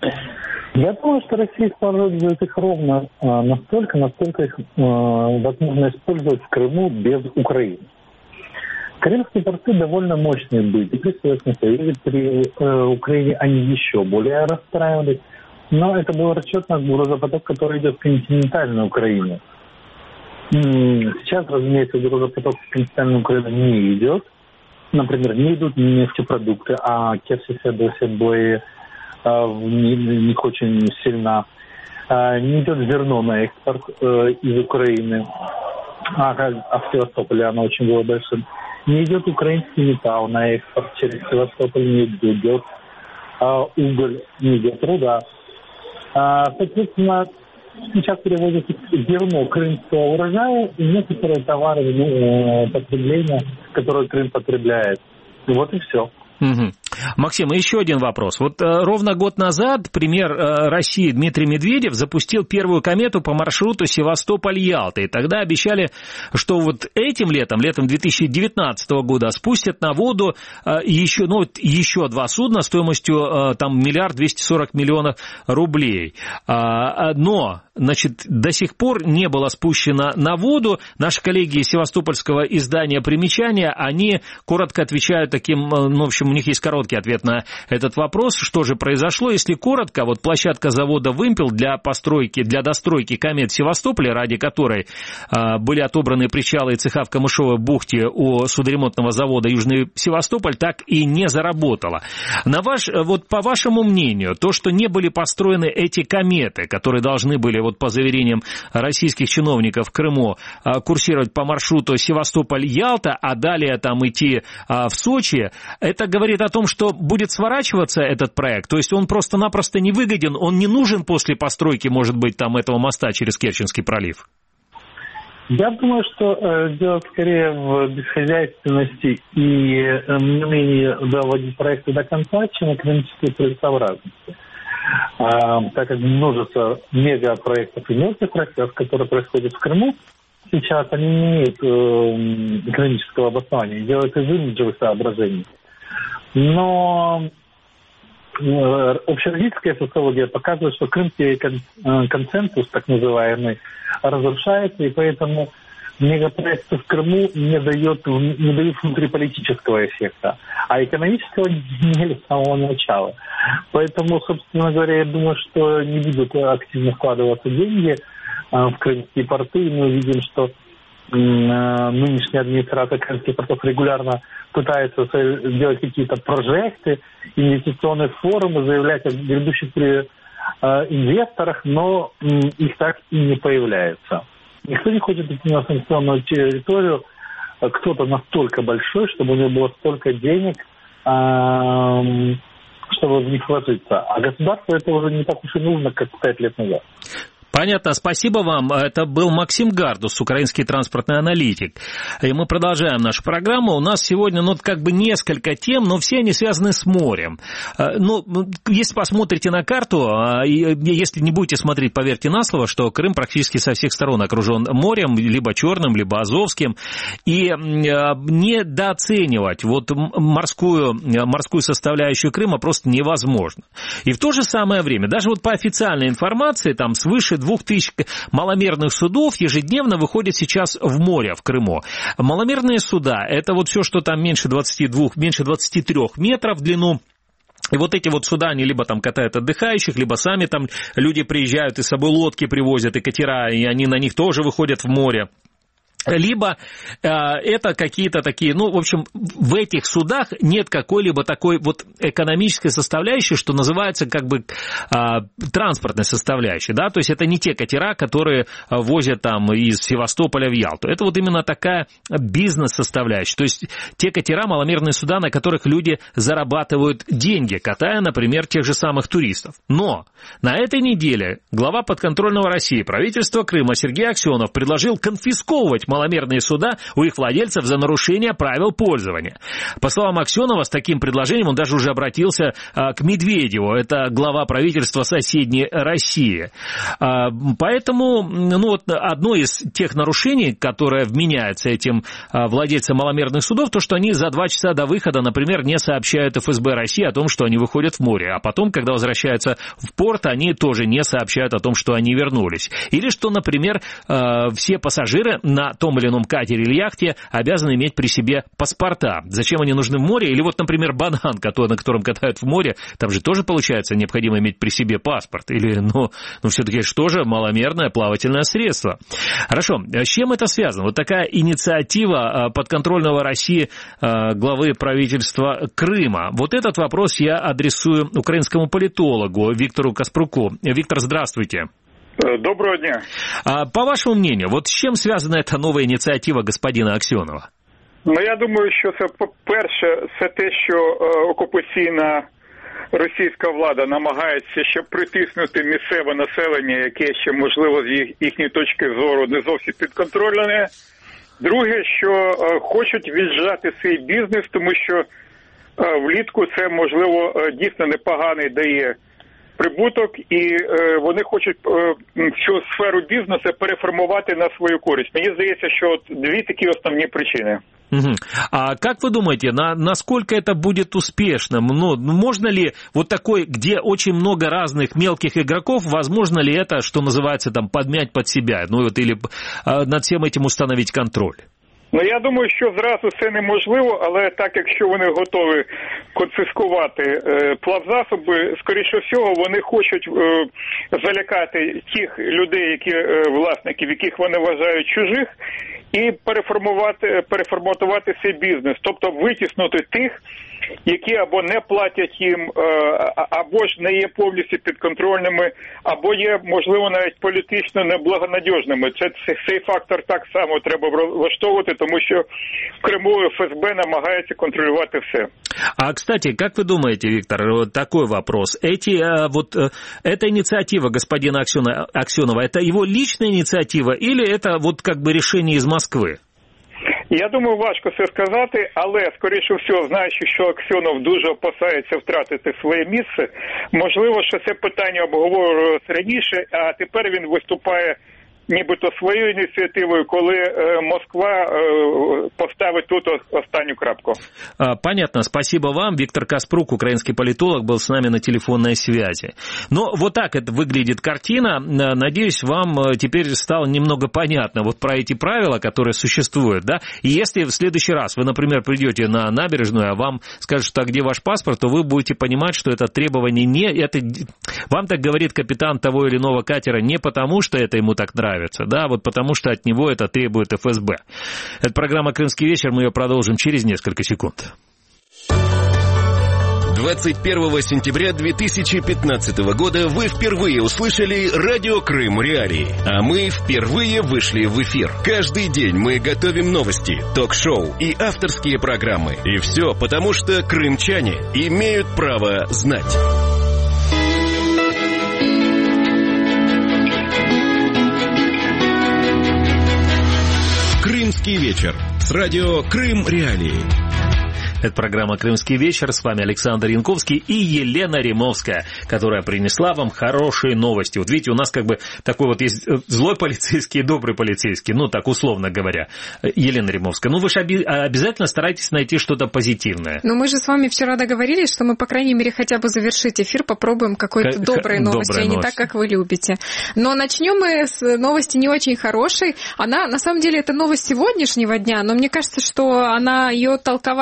Я думаю, что Россия использует их ровно настолько, насколько их возможно использовать в Крыму без Украины. Крымские порты довольно мощные были. При Советском Союзе, при Украине они еще более расстраивались. Но это был расчет на грузопоток, который идет в континентальную Украину. Сейчас, разумеется, грузопоток в континентальную Украину не идет. Например, не идут нефтепродукты, а Керченская боя в них очень сильна. Не идет зерно на экспорт из Украины, а в Севастополе оно очень было большим. Не идет украинский металл на экспорт через Севастополь, не идет уголь, не идет руда. Соответственно, сейчас перевозят зерно крымского урожая и некоторые товары потребления, которые Крым потребляет. И вот и все. Угу. Максим, еще один вопрос. Вот ровно год назад премьер России Дмитрий Медведев запустил первую комету по маршруту Севастополь-Ялта. И тогда обещали, что вот этим летом 2019 года, спустят на воду еще 2 судна стоимостью там 1 240 000 000 рублей. Но, значит, до сих пор не было спущено на воду. Наши коллеги из севастопольского издания «Примечания», они коротко отвечают таким, в общем, у них есть короткий ответ на этот вопрос. Что же произошло? Если коротко, вот площадка завода «Вымпел» для достройки комет в Севастополе, ради которой были отобраны причалы и цеха в Камышовой бухте у судоремонтного завода «Южный Севастополь», так и не заработала. По вашему мнению, то, что не были построены эти кометы, которые должны были, вот по заверениям российских чиновников в Крыму, курсировать по маршруту Севастополь-Ялта, а далее там идти в Сочи, это говорит о том, что будет сворачиваться этот проект, то есть он просто-напросто не выгоден, он не нужен после постройки, может быть, там этого моста через Керченский пролив? Я думаю, что дело скорее в бесхозяйственности и неумении доводить проекты до конца, чем экономической целесообразности. Так как множество мегапроектов и мелких проектов, которые происходят в Крыму, сейчас они не имеют экономического обоснования, делают из имиджевых соображений. Но общероссийская социология показывает, что крымский консенсус, так называемый, разрушается, и поэтому мегапроекты в Крыму не дают внутриполитического эффекта, а экономического не имели с самого начала. Поэтому, собственно говоря, я думаю, что не будут активно вкладываться деньги в крымские порты, и мы видим, что нынешняя администрация крымских портов регулярно пытается делать какие-то прожекты, инвестиционные форумы, заявлять о грядущих инвесторах, но их так и не появляется. Никто не хочет идти на санкционную территорию, кто-то настолько большой, чтобы у него было столько денег, чтобы в них вложиться. А государству это уже не так уж и нужно, как 5 лет назад. Понятно, спасибо вам. Это был Максим Гардус, украинский транспортный аналитик. И мы продолжаем нашу программу. У нас сегодня, несколько тем, но все они связаны с морем. Если посмотрите на карту, если не будете смотреть, поверьте на слово, что Крым практически со всех сторон окружен морем, либо Черным, либо Азовским. И недооценивать морскую составляющую Крыма просто невозможно. И в то же самое время, даже по официальной информации, там свыше 2000 маломерных судов ежедневно выходит сейчас в море в Крыму. Маломерные суда – это все, что там меньше 23 метров в длину, И вот эти вот суда, они либо там катают отдыхающих, либо сами там люди приезжают и с собой лодки привозят, и катера, и они на них тоже выходят в море. Либо это какие-то такие, ну, в общем, в этих судах нет какой-либо такой вот экономической составляющей, что называется как бы транспортной составляющей, да, то есть это не те катера, которые возят там из Севастополя в Ялту, это вот именно такая бизнес-составляющая, то есть те катера, маломерные суда, на которых люди зарабатывают деньги, катая, например, тех же самых туристов. Но на этой неделе глава подконтрольного России правительства Крыма Сергей Аксенов предложил конфисковывать маломерные суда у их владельцев за нарушение правил пользования. По словам Аксенова, с таким предложением он даже уже обратился к Медведеву, это глава правительства соседней России. Поэтому, ну, вот одно из тех нарушений, которое вменяется этим владельцам маломерных судов, то, что они за 2 часа до выхода, например, не сообщают ФСБ России о том, что они выходят в море, а потом, когда возвращаются в порт, они тоже не сообщают о том, что они вернулись. Или что, например, все пассажиры на том или ином катере или яхте обязаны иметь при себе паспорта. Зачем они нужны в море? Или вот, например, банан, на котором катают в море, там же тоже, получается, необходимо иметь при себе паспорт. Или, ну все-таки что же маломерное плавательное средство. Хорошо, с чем это связано? Вот такая инициатива подконтрольного России главы правительства Крыма. Вот этот вопрос я адресую украинскому политологу Виктору Каспруку. Виктор, здравствуйте. Доброго дня. По вашому мнению, вот з чим зв'язана ця нова ініціатива господина Аксьонова? Ну, я думаю, що це, по-перше, це те, що окупаційна російська влада намагається ще притиснути місцеве населення, яке ще, можливо, з їхньої точки зору не зовсім підконтрольне. Друге, що хочуть віджати цей бізнес, тому що влітку це, можливо, дійсно непоганий дає прибуток, і вони хочуть цю сферу бізнесу переформувати на свою користь. Мені здається, що от 2 такі основні причины. Угу. А как вы думаете, насколько это будет успешным? Ну, можно ли вот такой, где очень много разных мелких игроков, возможно ли это, что называется, там, подмять под себя, ну, вот, или над всем этим установить контроль? Ну, я думаю, що зразу це неможливо, але так, якщо вони готові конфіскувати плавзасоби, скоріше всього, вони хочуть залякати тих людей, які власників, яких вони вважають чужих, і переформатувати цей бізнес, тобто витіснути тих, які або не платять їм, або ж не є повністю підконтрольними, або є, можливо, навіть політично неблагонадіжними. Цей фактор так само треба влаштовувати, тому що в Криму ФСБ намагається контролювати все. А, кстати, как вы думаете, Виктор, вот такой вопрос. Эта инициатива господина Аксенова, это его личная инициатива или это вот как бы решение из Москвы? Я думаю, важко це сказати, але, скоріше всього, знаючи, що Аксьонов дуже опасається втратити своє місце, можливо, що це питання обговорювалося раніше, а тепер він виступає нібито своєю ініціативою, коли Москва поставить тут останню крапку. Понятно, спасибо вам. Виктор Каспрук, украинский политолог, был с нами на телефонной связи. Но вот так это выглядит картина. Надеюсь, вам теперь стало немного понятно вот про эти правила, которые существуют, да? И если в следующий раз вы, например, придете на набережную, а вам скажут, что где ваш паспорт, то вы будете понимать, что это требование вам так говорит капитан того или иного катера не потому, что это ему так нравится, да, вот потому что от него это требует ФСБ. Это программа «Крымский вечер», мы ее продолжим через несколько секунд. 21 сентября 2015 года вы впервые услышали радио «Крым Реалии», а мы впервые вышли в эфир. Каждый день мы готовим новости, ток-шоу и авторские программы. И все потому, что крымчане имеют право знать. «Крымский вечер» с радио «Крым Реалии». Это программа «Крымский вечер». С вами Александр Янковский и Елена Римовская, которая принесла вам хорошие новости. Вот видите, у нас как бы такой вот есть злой полицейский и добрый полицейский, ну так условно говоря. Елена Римовская, ну вы же обязательно старайтесь найти что-то позитивное. Ну мы же с вами вчера договорились, что мы, по крайней мере, хотя бы завершить эфир, попробуем какой-то доброй новости, а не так, как вы любите. Но начнем мы с новости не очень хорошей. Она, на самом деле, это новость сегодняшнего дня, но мне кажется, что ее толковать нужно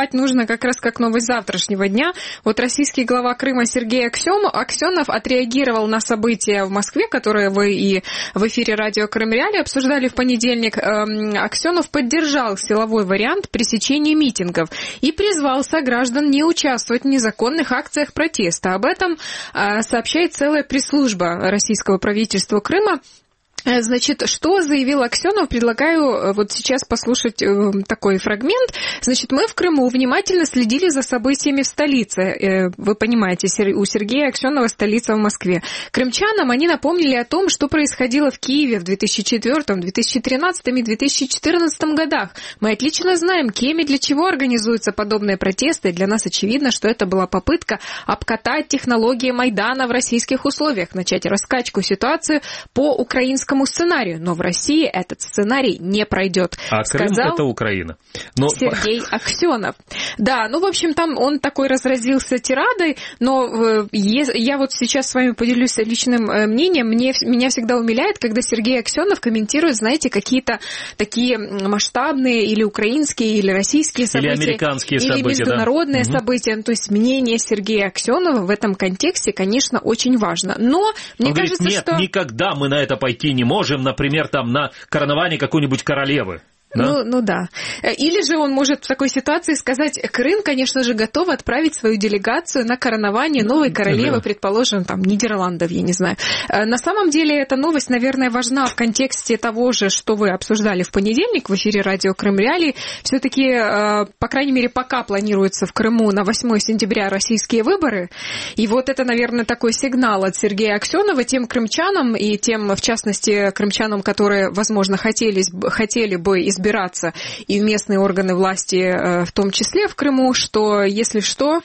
как раз как новость завтрашнего дня. Вот российский глава Крыма Сергей Аксенов отреагировал на события в Москве, которые вы и в эфире радио Крым Реалии обсуждали в понедельник. Аксенов поддержал силовой вариант пресечения митингов и призвал сограждан не участвовать в незаконных акциях протеста. Об этом сообщает целая пресс-служба российского правительства Крыма. Значит, что заявил Аксенов, предлагаю вот сейчас послушать такой фрагмент. Значит, мы в Крыму внимательно следили за событиями в столице. Вы понимаете, у Сергея Аксенова столица в Москве. Крымчанам они напомнили о том, что происходило в Киеве в 2004, 2013 и 2014 годах. Мы отлично знаем, кем и для чего организуются подобные протесты. И для нас очевидно, что это была попытка обкатать технологии Майдана в российских условиях, начать раскачку ситуации по украинскому сценарию, но в России этот сценарий не пройдет. А Крым — это Украина. Сергей Аксенов. Да, в общем, там он такой разразился тирадой, но я вот сейчас с вами поделюсь личным мнением. Меня всегда умиляет, когда Сергей Аксенов комментирует, знаете, какие-то такие масштабные или украинские, или российские события, или американские события, или международные события. То есть мнение Сергея Аксенова в этом контексте, конечно, очень важно. Но мне кажется, говорит, нет, никогда мы на это пойти не можем, например, там на коронование какой-нибудь королевы. Да? Да. Или же он может в такой ситуации сказать, Крым, конечно же, готов отправить свою делегацию на коронование новой королевы, предположим, там, Нидерландов, я не знаю. На самом деле, эта новость, наверное, важна в контексте того же, что вы обсуждали в понедельник в эфире радио Крым Реалии. Все-таки, по крайней мере, пока планируется в Крыму на 8 сентября российские выборы. И вот это, наверное, такой сигнал от Сергея Аксенова тем крымчанам и тем, в частности, крымчанам, которые, возможно, хотели бы избираться и в местные органы власти, в том числе в Крыму, что, если что...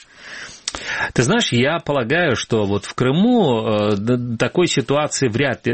Ты знаешь, я полагаю, что вот в Крыму такая ситуация вряд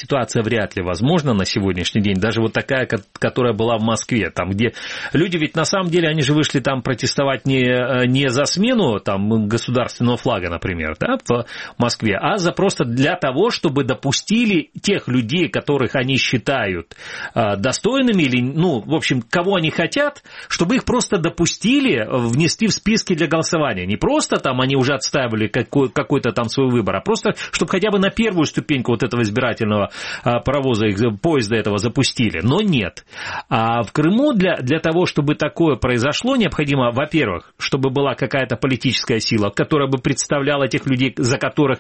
ли возможна на сегодняшний день, даже вот такая, которая была в Москве, там, где люди ведь на самом деле, они же вышли там протестовать не за смену там, государственного флага, например, да, в Москве, а просто для того, чтобы допустили тех людей, которых они считают достойными, или, в общем, кого они хотят, чтобы их просто допустили внести в списки для голосования, не просто там они уже отстаивали какой-то там свой выбор, а просто, чтобы хотя бы на первую ступеньку вот этого избирательного паровоза, поезда этого запустили. Но нет. А в Крыму для того, чтобы такое произошло, необходимо, во-первых, чтобы была какая-то политическая сила, которая бы представляла тех людей, за которых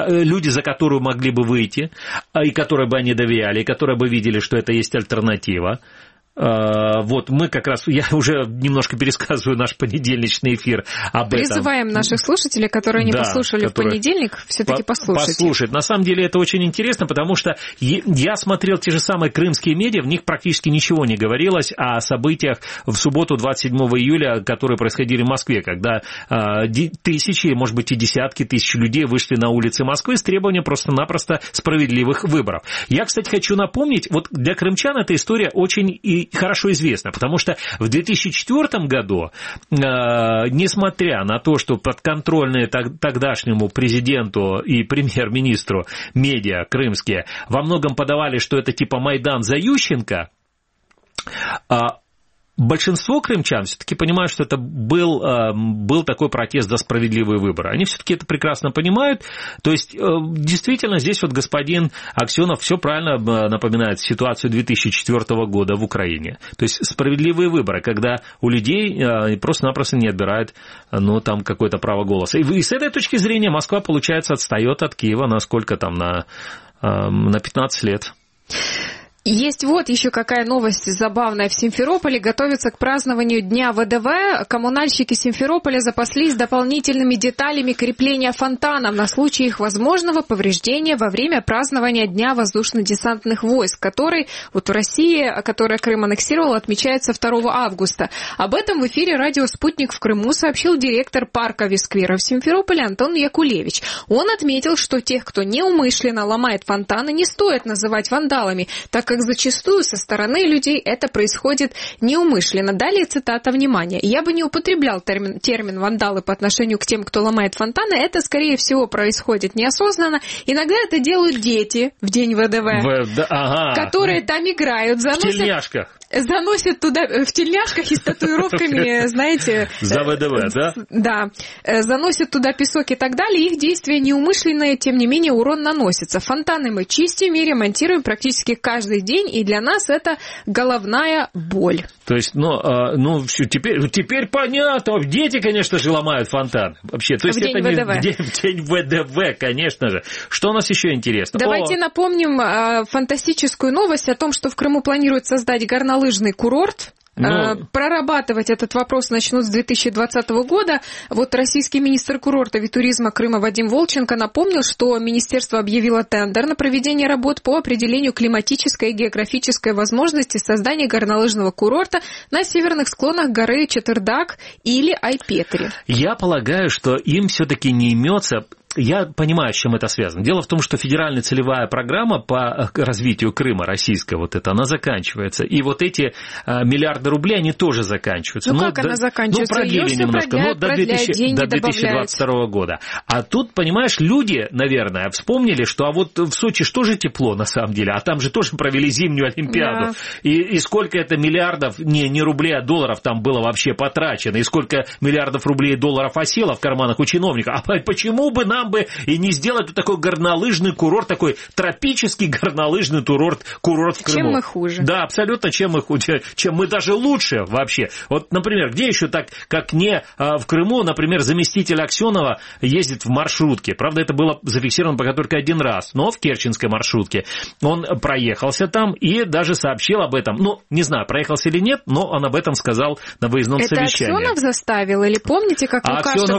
могли бы выйти, и которые бы они доверяли, и которые бы видели, что это есть альтернатива. Вот мы как раз, я уже немножко пересказываю наш понедельничный эфир об этом. Призываем наших слушателей, которые не послушали в понедельник, все-таки послушать. На самом деле это очень интересно, потому что я смотрел те же самые крымские медиа, в них практически ничего не говорилось о событиях в субботу 27 июля, которые происходили в Москве, когда тысячи, может быть и десятки тысяч людей вышли на улицы Москвы с требованием просто-напросто справедливых выборов. Я, кстати, хочу напомнить, вот для крымчан эта история очень хорошо известно, потому что в 2004 году, несмотря на то, что подконтрольные тогдашнему президенту и премьер-министру медиа крымские во многом подавали, что это типа Майдан за Ющенко, большинство крымчан все-таки понимают, что это был такой протест за справедливые выборы. Они все-таки это прекрасно понимают. То есть, действительно, здесь вот господин Аксенов все правильно напоминает ситуацию 2004 года в Украине. То есть, справедливые выборы, когда у людей просто-напросто не отбирают там какое-то право голоса. И с этой точки зрения Москва, получается, отстает от Киева на сколько там, на 15 лет. Есть вот еще какая новость забавная. В Симферополе готовятся к празднованию Дня ВДВ. Коммунальщики Симферополя запаслись дополнительными деталями крепления фонтанов на случай их возможного повреждения во время празднования Дня воздушно-десантных войск, который вот в России, которая Крым аннексировала, отмечается 2 августа. Об этом в эфире радио «Спутник» в Крыму сообщил директор парка Висквера в Симферополе Антон Якулевич. Он отметил, что тех, кто неумышленно ломает фонтаны, не стоит называть вандалами, так как как зачастую со стороны людей это происходит неумышленно. Далее цитата, внимание. «Я бы не употреблял термин «вандалы» по отношению к тем, кто ломает фонтаны. Это, скорее всего, происходит неосознанно. Иногда это делают дети в день ВДВ, которые там играют, заносят туда в тельняшках и с татуировками, знаете... За ВДВ, да? Да. Заносят туда песок и так далее. Их действия неумышленные, тем не менее, урон наносится. Фонтаны мы чистим и ремонтируем практически каждый день, и для нас это головная боль». То есть, теперь понятно. Дети, конечно же, ломают фонтан. Вообще, то есть это не в день ВДВ, конечно же. Что у нас еще интересно? Давайте напомним фантастическую новость о том, что в Крыму планируют создать горнолыжный курорт. Прорабатывать этот вопрос начнут с 2020 года. Вот российский министр курортов и туризма Крыма Вадим Волченко напомнил, что министерство объявило тендер на проведение работ по определению климатической и географической возможности создания горнолыжного курорта на северных склонах горы Четырдак или Айпетри. Я полагаю, что им все-таки не имется... Я понимаю, с чем это связано. Дело в том, что федеральная целевая программа по развитию Крыма, российская она заканчивается. И вот эти миллиарды рублей, они тоже заканчиваются. Как она заканчивается? Продлили немножко, до 2022 года. А тут, понимаешь, люди, наверное, вспомнили, что в Сочи что же тепло на самом деле, а там же тоже провели зимнюю Олимпиаду. Да. И сколько это миллиардов, не рублей, а долларов там было вообще потрачено, и сколько миллиардов рублей и долларов осело в карманах у чиновников. А почему бы нам и не сделать такой горнолыжный курорт, такой тропический горнолыжный курорт в Крыму. Чем мы хуже? Да, абсолютно, чем мы хуже, чем мы даже лучше вообще. Вот, например, где еще так, как не в Крыму, например, заместитель Аксенова ездит в маршрутке. Правда, это было зафиксировано пока только один раз, но в керченской маршрутке. Он проехался там и даже сообщил об этом. Не знаю, проехался или нет, но он об этом сказал на выездном совещании. Это Аксенов заставил? Или помните, как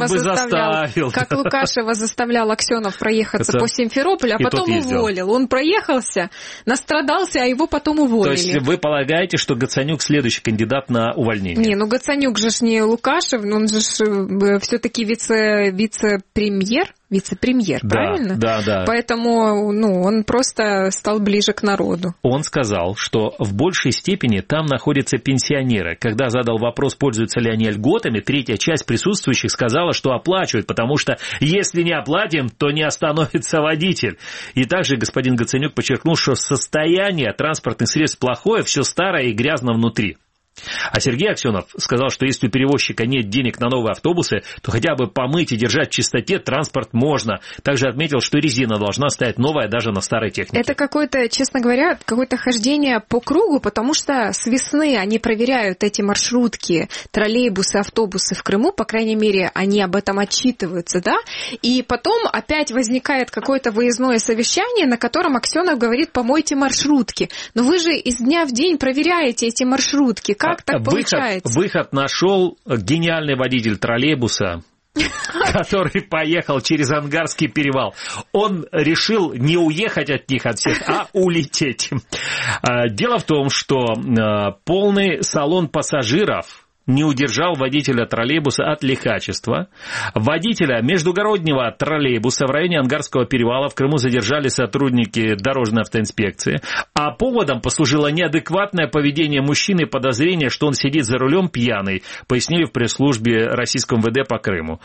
Лукашева заставлял Аксенов проехаться по Симферополю, а потом уволил. Он проехался, настрадался, а его потом уволили. То есть вы полагаете, что Гацанюк следующий кандидат на увольнение? Не, Гацанюк же не Лукашев, он же все-таки вице-премьер. Вице-премьер, правильно? Да. Поэтому, он просто стал ближе к народу. Он сказал, что в большей степени там находятся пенсионеры. Когда задал вопрос, пользуются ли они льготами, третья часть присутствующих сказала, что оплачивают, потому что если не оплатим, то не остановится водитель. И также господин Гацанюк подчеркнул, что состояние транспортных средств плохое, все старое и грязно внутри. А Сергей Аксенов сказал, что если у перевозчика нет денег на новые автобусы, то хотя бы помыть и держать в чистоте транспорт можно. Также отметил, что резина должна стоять новая даже на старой технике. Это какое-то, честно говоря, какое-то хождение по кругу, потому что с весны они проверяют эти маршрутки, троллейбусы, автобусы в Крыму, по крайней мере, они об этом отчитываются, да? И потом опять возникает какое-то выездное совещание, на котором Аксенов говорит: помойте маршрутки. Но вы же из дня в день проверяете эти маршрутки. Как так получается? Выход нашел гениальный водитель троллейбуса, который поехал через Ангарский перевал. Он решил не уехать от них, от всех, а улететь. Дело в том, что полный салон пассажиров не удержал водителя троллейбуса от лихачества. Водителя междугороднего троллейбуса в районе Ангарского перевала в Крыму задержали сотрудники дорожной автоинспекции. А поводом послужило неадекватное поведение мужчины и подозрение, что он сидит за рулем пьяный, пояснили в пресс-службе российского МВД по Крыму.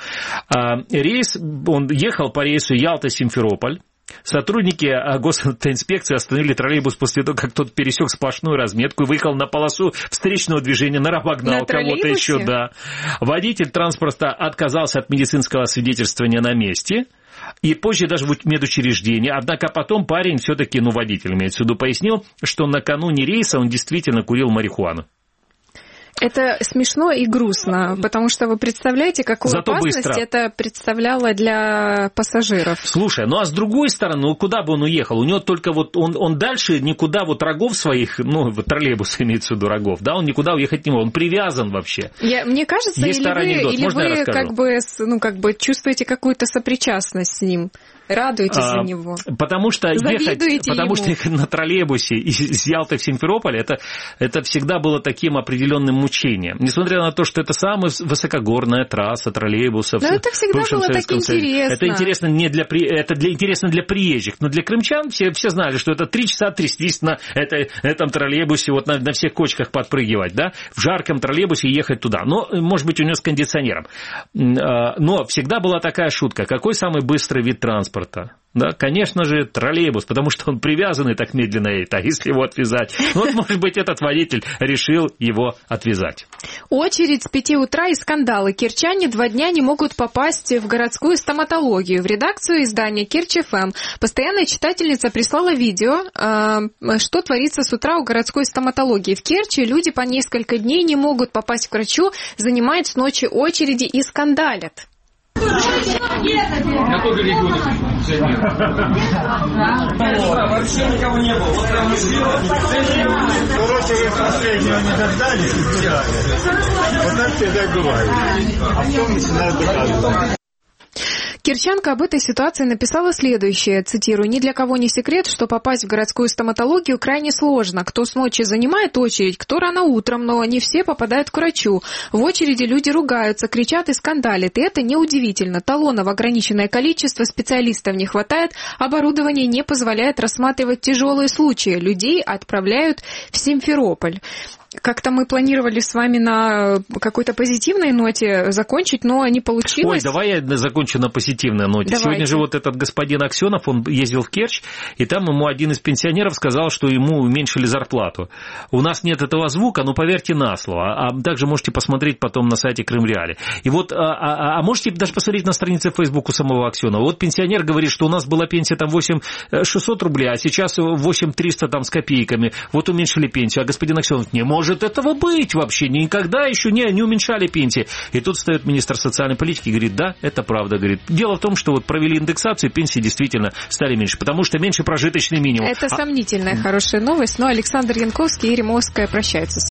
Он ехал по рейсу Ялта-Симферополь. Сотрудники госавтоинспекции остановили троллейбус после того, как тот пересек сплошную разметку и выехал на полосу встречного движения, обогнал кого-то еще. Да. Водитель транспорта отказался от медицинского свидетельствования на месте и позже даже в медучреждении. Однако потом парень все-таки, водитель имеется в виду, пояснил, что накануне рейса он действительно курил марихуану. Это смешно и грустно, потому что вы представляете, какую опасность это представляло для пассажиров. Слушай, а с другой стороны, куда бы он уехал? У него только он дальше никуда рогов своих, троллейбус имеется в виду рогов, да, он никуда уехать не может, он привязан вообще. Мне кажется, есть или вы чувствуете какую-то сопричастность с ним? Радуетесь за него. Потому что ехать на троллейбусе из Ялты в Симферополь, это всегда было таким определенным мучением. Несмотря на то, что это самая высокогорная трасса троллейбусов. Но это всегда было так интересно. Это интересно интересно для приезжих, но для крымчан все знали, что это 3 часа трястись на этом троллейбусе, вот на всех кочках подпрыгивать, да, в жарком троллейбусе ехать туда. Но, может быть, у него с кондиционером. Но всегда была такая шутка. Какой самый быстрый вид транспорта? Да, конечно же, троллейбус, потому что он привязанный так медленно едет, а если его отвязать? Вот, может быть, этот водитель решил его отвязать. Очередь с 5 утра и скандалы. Керчане 2 дня не могут попасть в городскую стоматологию. В редакцию издания Керчь-ФМ постоянная читательница прислала видео, что творится с утра у городской стоматологии. В Керчи люди по несколько дней не могут попасть к врачу, занимают с ночи очереди и скандалят. Я тоже ребенок. Вообще никого не было. Вот прям короче, вы последнего не дождались и сбежали. Вот так всегда бывает. А потом начинают доказывать. Кирчанка об этой ситуации написала следующее, цитирую: «Ни для кого не секрет, что попасть в городскую стоматологию крайне сложно. Кто с ночи занимает очередь, кто рано утром, но не все попадают к врачу. В очереди люди ругаются, кричат и скандалят, и это неудивительно. Талонов ограниченное количество, специалистов не хватает, оборудование не позволяет рассматривать тяжелые случаи. Людей отправляют в Симферополь». Как-то мы планировали с вами на какой-то позитивной ноте закончить, но не получилось. Ой, давай я закончу на позитивной ноте. Давайте. Сегодня же вот этот господин Аксенов, он ездил в Керчь, и там ему один из пенсионеров сказал, что ему уменьшили зарплату. У нас нет этого звука, но поверьте на слово. А также можете посмотреть потом на сайте Крым Реали. И вот, можете даже посмотреть на странице в Facebook у самого Аксенова. Вот пенсионер говорит, что у нас была пенсия там 8600 рублей, а сейчас 8300 там с копейками. Вот уменьшили пенсию. А господин Аксенов: не может этого быть вообще, никогда еще не уменьшали пенсии. И тут встает министр социальной политики и говорит: да, это правда, говорит. Дело в том, что вот провели индексацию, пенсии действительно стали меньше, потому что меньше прожиточный минимум. Это сомнительная хорошая новость, но Александр Янковский и Римовская прощаются.